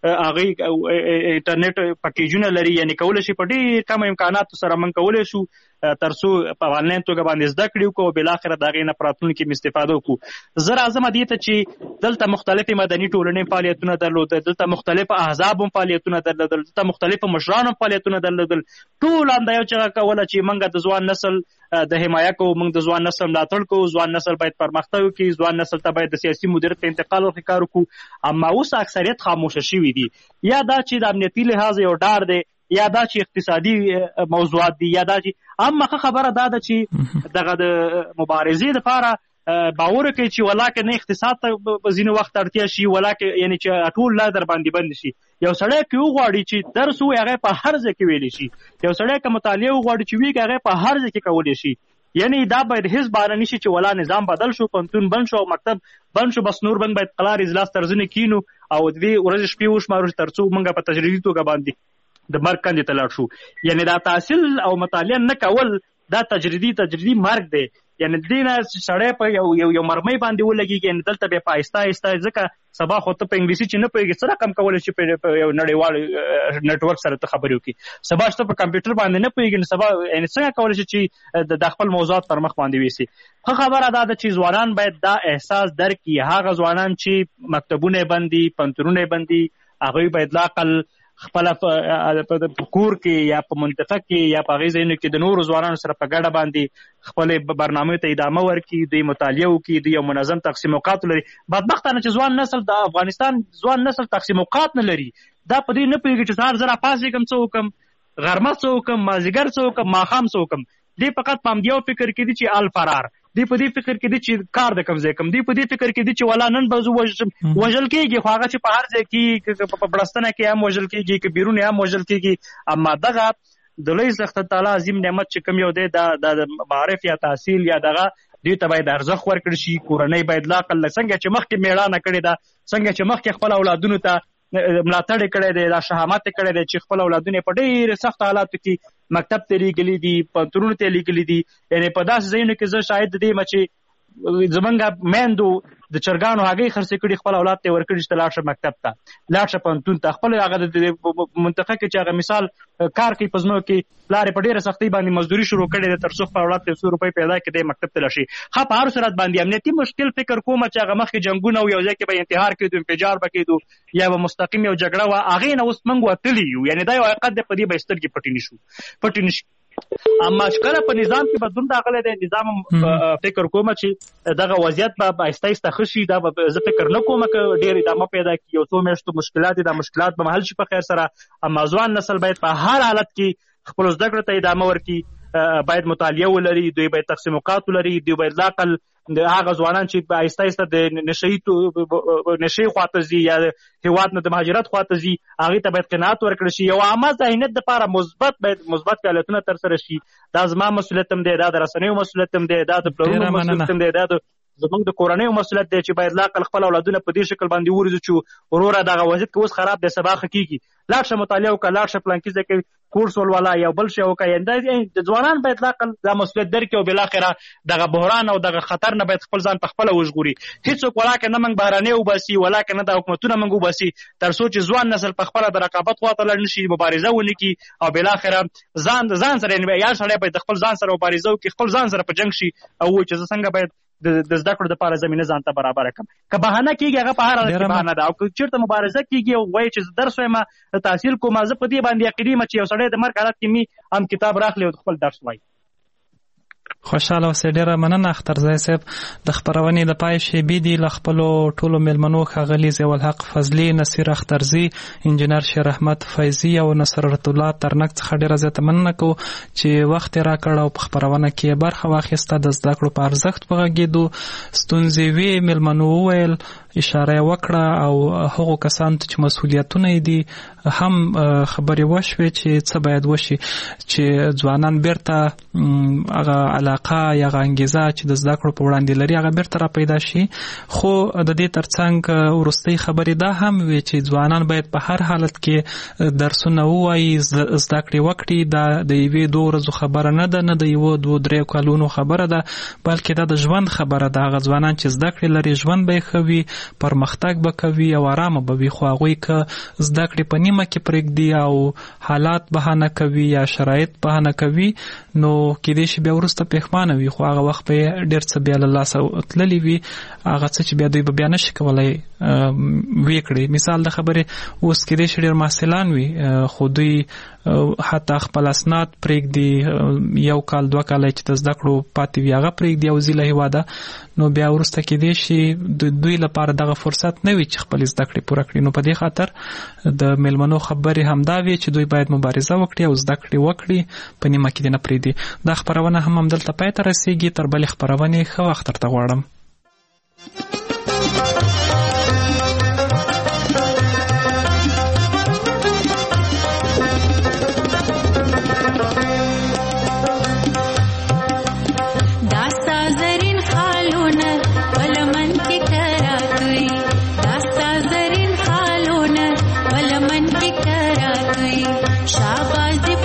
هغې انټرنیټ پکیجونه لري. یعنې کولی شي په ډېر کم امکاناتو سره مونږ کولی شو تر څو په آنلاین توګه باندې زده کړي وکړو او بالاخره د هغې نه په راتلونکي کې استفاده وکړو. زه راځم دې ته چې دلته مختلفې مدني ټولنې فعالیتونه درلودل دلته مختلف احزاب هم فعالیتونه درلودل دلته مختلفو مشران هم فعالیتونه درلودل. ټول همدا یو چغه کوله چې موږ د ځوان نسل د حمایه کوو موږ د ځوان نسل ملاتړ کوو ځوان نسل باید پرمختګ وکړي ځوان نسل ته باید د سیاسي مدیریت ته انتقال ورکړي کار وکړو. اما اوس اکثریت خاموشه شوي دي. یا دا چې د امنیتي لحاظ یو ډار دی یا دا چې اقتصادي موضوعات دي یا دا چې اما خبره دا ده چې دغه د مبارزې دپاره باور کوي چې ولاکه نه اقتصاد ته په ځینې وخت اړتیا شي ولاکه یعنی چې ټول لا در باندې بند شي. یو سړی که وغواړي چې درس ووایي هغه په هر ځای کې ویلی شي. یو سړی که مطالعه وغواړي چې ویږي هغه په هر ځای کې کولی شي. یعنی دا باید هیڅ باره نشي چې ولا نظام بدل شو پنتون بند شو او مکتب بند شو بس نور بند باید قلار اجلاس ترځنې کینو او د دې ورځې شپې وشمارو تر څو موږ په تجربي توګه باندې د مرګ کندې ته لاړ شو. یعنی دا تحصیل او مطالعه نه کول دا تجربي مرګ دی. یعنی دې نه سړی په یو مرمۍ باندې ولګېږي. یعنی دلته بیا په آهسته آهسته ځکه سبا خو ته په انګلیسي چې نه پوهېږې څه رقم کولی شي په یو نړیوال نیټورک سره ته خبرې وکړي. سبا چې ته په کمپیوټر باندې نه پوهېږې نو سبا یعنې څنګه کولی شي چې د خپل موضوعات پر مخ باندې ویسي. ښه خبره دا ده چې ځوانان باید دا احساس درک کړي. هغه ځوانان چې مکتبونه یې بند دي پنتونونه یې بند دي هغوی باید لاقل خپله په کور کې یا په منطقه کې یا په هغې ځایونو کې د نورو ځوانانو سره په ګډه باندې خپلې برنامې ته ادامه ورکړي دوی مطالعه وکړي دوی یو منظم تقسیم اوقات لري. بدبختانه چې ځوان نسل د افغانستان ځوان نسل تقسیم اوقات نه لري. دا په دې نه پوهېږي چې سهار زه راپاڅېږم څه وکړم غرمه څه وکړم مازدیګر څه وکړم ماښام څه وکړم. دوی فقط په همدې یو فکر کې دي چې الفرار. دوی په دې فکر کې دي چې کار د کوم ځای کوم. دوی په دې فکر کې دي چې ولا نن به زه وژل کېږي خو هغه چې په هر ځای کې په بړستنه کې هم وژل کېږي که بیرون هم وژل کېږي. اما دغه د لوی خدای تعالی عظیم نعمت چې کوم یو دی د معارف یا تحصیل یا دغه دوی ته باید ارزښت ورکړل شي. کورنۍ باید لاقل څنګه چې مخکې مېړانه کړې ده څنګه چې مخکې خپل اولادونو ته ملاتړ یې کړی دی دا شهامت یې کړی دی چې خپل اولادونه په ډېر سخت حالاتو کې مکتب ته لیږلي دي پنتونونو ته لیږلي دي. یعنې په داسې ځایونو کې زه شاید د دې یم چې زمونږ میندو د چرګانو هګۍ خرڅې کړي خپل اولاد ته ورکړي چې لاړ شه مکتب ته لاړ شه پوهنتون ته خپل هغه د منطقه کې چې هغه مثال کار کوي په ځمکو کې پلار په ډېره سختۍ باندې مزدوري شروع کړې ده تر څو خپل اولاد ته 100 روپۍ پیدا کړي د مکتب ته لاړ شي. ښه په هر صورت باندې امنیتي مشکل فکر کوم چې هغه مخکې جنګونه او یو ځای کې به انتحار کېدو انفجار به کېدو یا به مستقیم یو جګړه وه هغې نه اوس موږ وتلي یو یعنې دا یو حقیقت دی په دې به سترګې پټې نه شي. اما کله په نظام کې بدلون راغلی دی نظام فکر کوم چې دغه وضعیت به آهسته آهسته ښه شي دا به زه فکر نه کوم که ډېر ادامه پیدا کړي یو څو میاشتو مشکلات دي دا مشکلات به حل شي په خیر سره. اما ځوان نسل باید په هر حالت کې خپلو زده کړو ته ادامه ورکړي باید مطالعه ولري دوی باید تقسیم اوقات ولري دوی باید لاقل هغه ځوانان چې آهسته آهسته د نشې خواته ځي یا هېواد نه د مهاجرت خواته ځي هغې ته باید قناعت ورکړل شي یو عامه ذهنیت دپاره مثبت فعالیتونه ترسره شي. دا زما مسؤلیت هم دی دا د رسنیو مسؤلیت هم دی دا د پلرونو مسؤلیت هم دی دا د زموږ د کورنیو مسؤلیت دی چې باید لاقل خپل اولادونه په دې شکل باندې وروزو چې وروره دغه وضعیت کې اوس خراب دی سبا ښه کېږي لاړ شه مطالعه وکړه لاړ شه پلانکي ځای کې کورس ولوله یا بل شی وکړه ځوانان باید لاقل دا مسؤلیت درکړي او بالاخره دغه بحران او دغه خطر نه باید خپل ځان په خپله وژغوري. هېڅوک ولاکه نه موږ بهرنۍ وباسي ولاکه نه دا حکومتونه موږ وباسي تر څو چې ځوان نسل په خپله د رقابت خواته لاړ نه شي مبارزه ونه کړي او بالاخره ځان سره یا سړی باید د خپل ځان سره مبارزه وکړي خپل ځان سره په جنګ شي او ووایي چې زه څنګه باید د زده کړو دپاره زمینه ځان ته برابره کړم. که بهانه کېږي هغه په هر حالت کې بهانه ده او که چېرته مبارزه کېږي او وایي چې زه درس وایم تحصیل کوم زه په دې باندې یقیني یم چې یو سړی د مرګ حالت کې مې هم کتاب راخلي او خپل درس وایي. خوشاله اوسئ ډېره مننه اخترزی صاحب د خپرونې د پای شیبې دي له خپلو ټولو میلمنو ښاغلي ضیاءالحق فضلي نصیر اخترزي انجینر شیر احمد فیضي او نصرت الله ترنک څخه ډېره زیاته مننه کوو چې وخت یې راکړ او په خپرونه کې برخه واخیسته د زده کړو په ارزښت وغږېدو ستونزې وې میلمنو وویل اشاره وکړه او هغو کسانو ته چې مسؤلیتونه یې دي هم خبرې وشوې چې څه باید وشي چې ځوانان بیرته هغه علاقه یا هغه انګیزه چې د زده کړو په وړاندې لري هغه بیرته را پیدا شي. خو د دې ترڅنګ وروستۍ خبرې دا هم وي چې ځوانان باید په هر حالت کې درسونه ووایي زده کړې وکړي دا د یوې 2 ورځو خبره نه ده نه د یو 2-3 کلونو خبره ده بلکې دا د ژوند خبره ده. هغه ځوانان چې زده کړې لري ژوند به یې ښه وي پرمختګ به کوي او ارامه به وي خو هغوی که زده کړې په نیمه کې پرېږدي او حالات بهانه کوي یا شرایط بهانه کوي نو کېدای شي بیا وروسته پښیمانه وي خو هغه وخت به یې ډېر څه بیا له لاسه تللي وي هغه څه چې بیا دوی به بیا نشي کولی ویې کړي. مثال د خبرې اوس کېدای شي ډېر محصلان وي خو دوی حتی خپل اسناد پرېږدي 1 کال 2 کاله چې د زده کړو پاتې وي هغه پرېږدي او ځي له هېواده نو بیا وروسته کېدای شي د دوی لپاره دغه فرصت نه وي چې خپل زده کړې پوره کړي. نو په دې خاطر د میلمنو خبرې همدا وي چې دوی باید مبارزه وکړي او زده کړې وکړي په نیمه کې دې نه پرېږدي. دا خپرونه هم همدلته پای ته رسېږي تر بلې خپرونې ښه وخت درته غواړم. शाबाश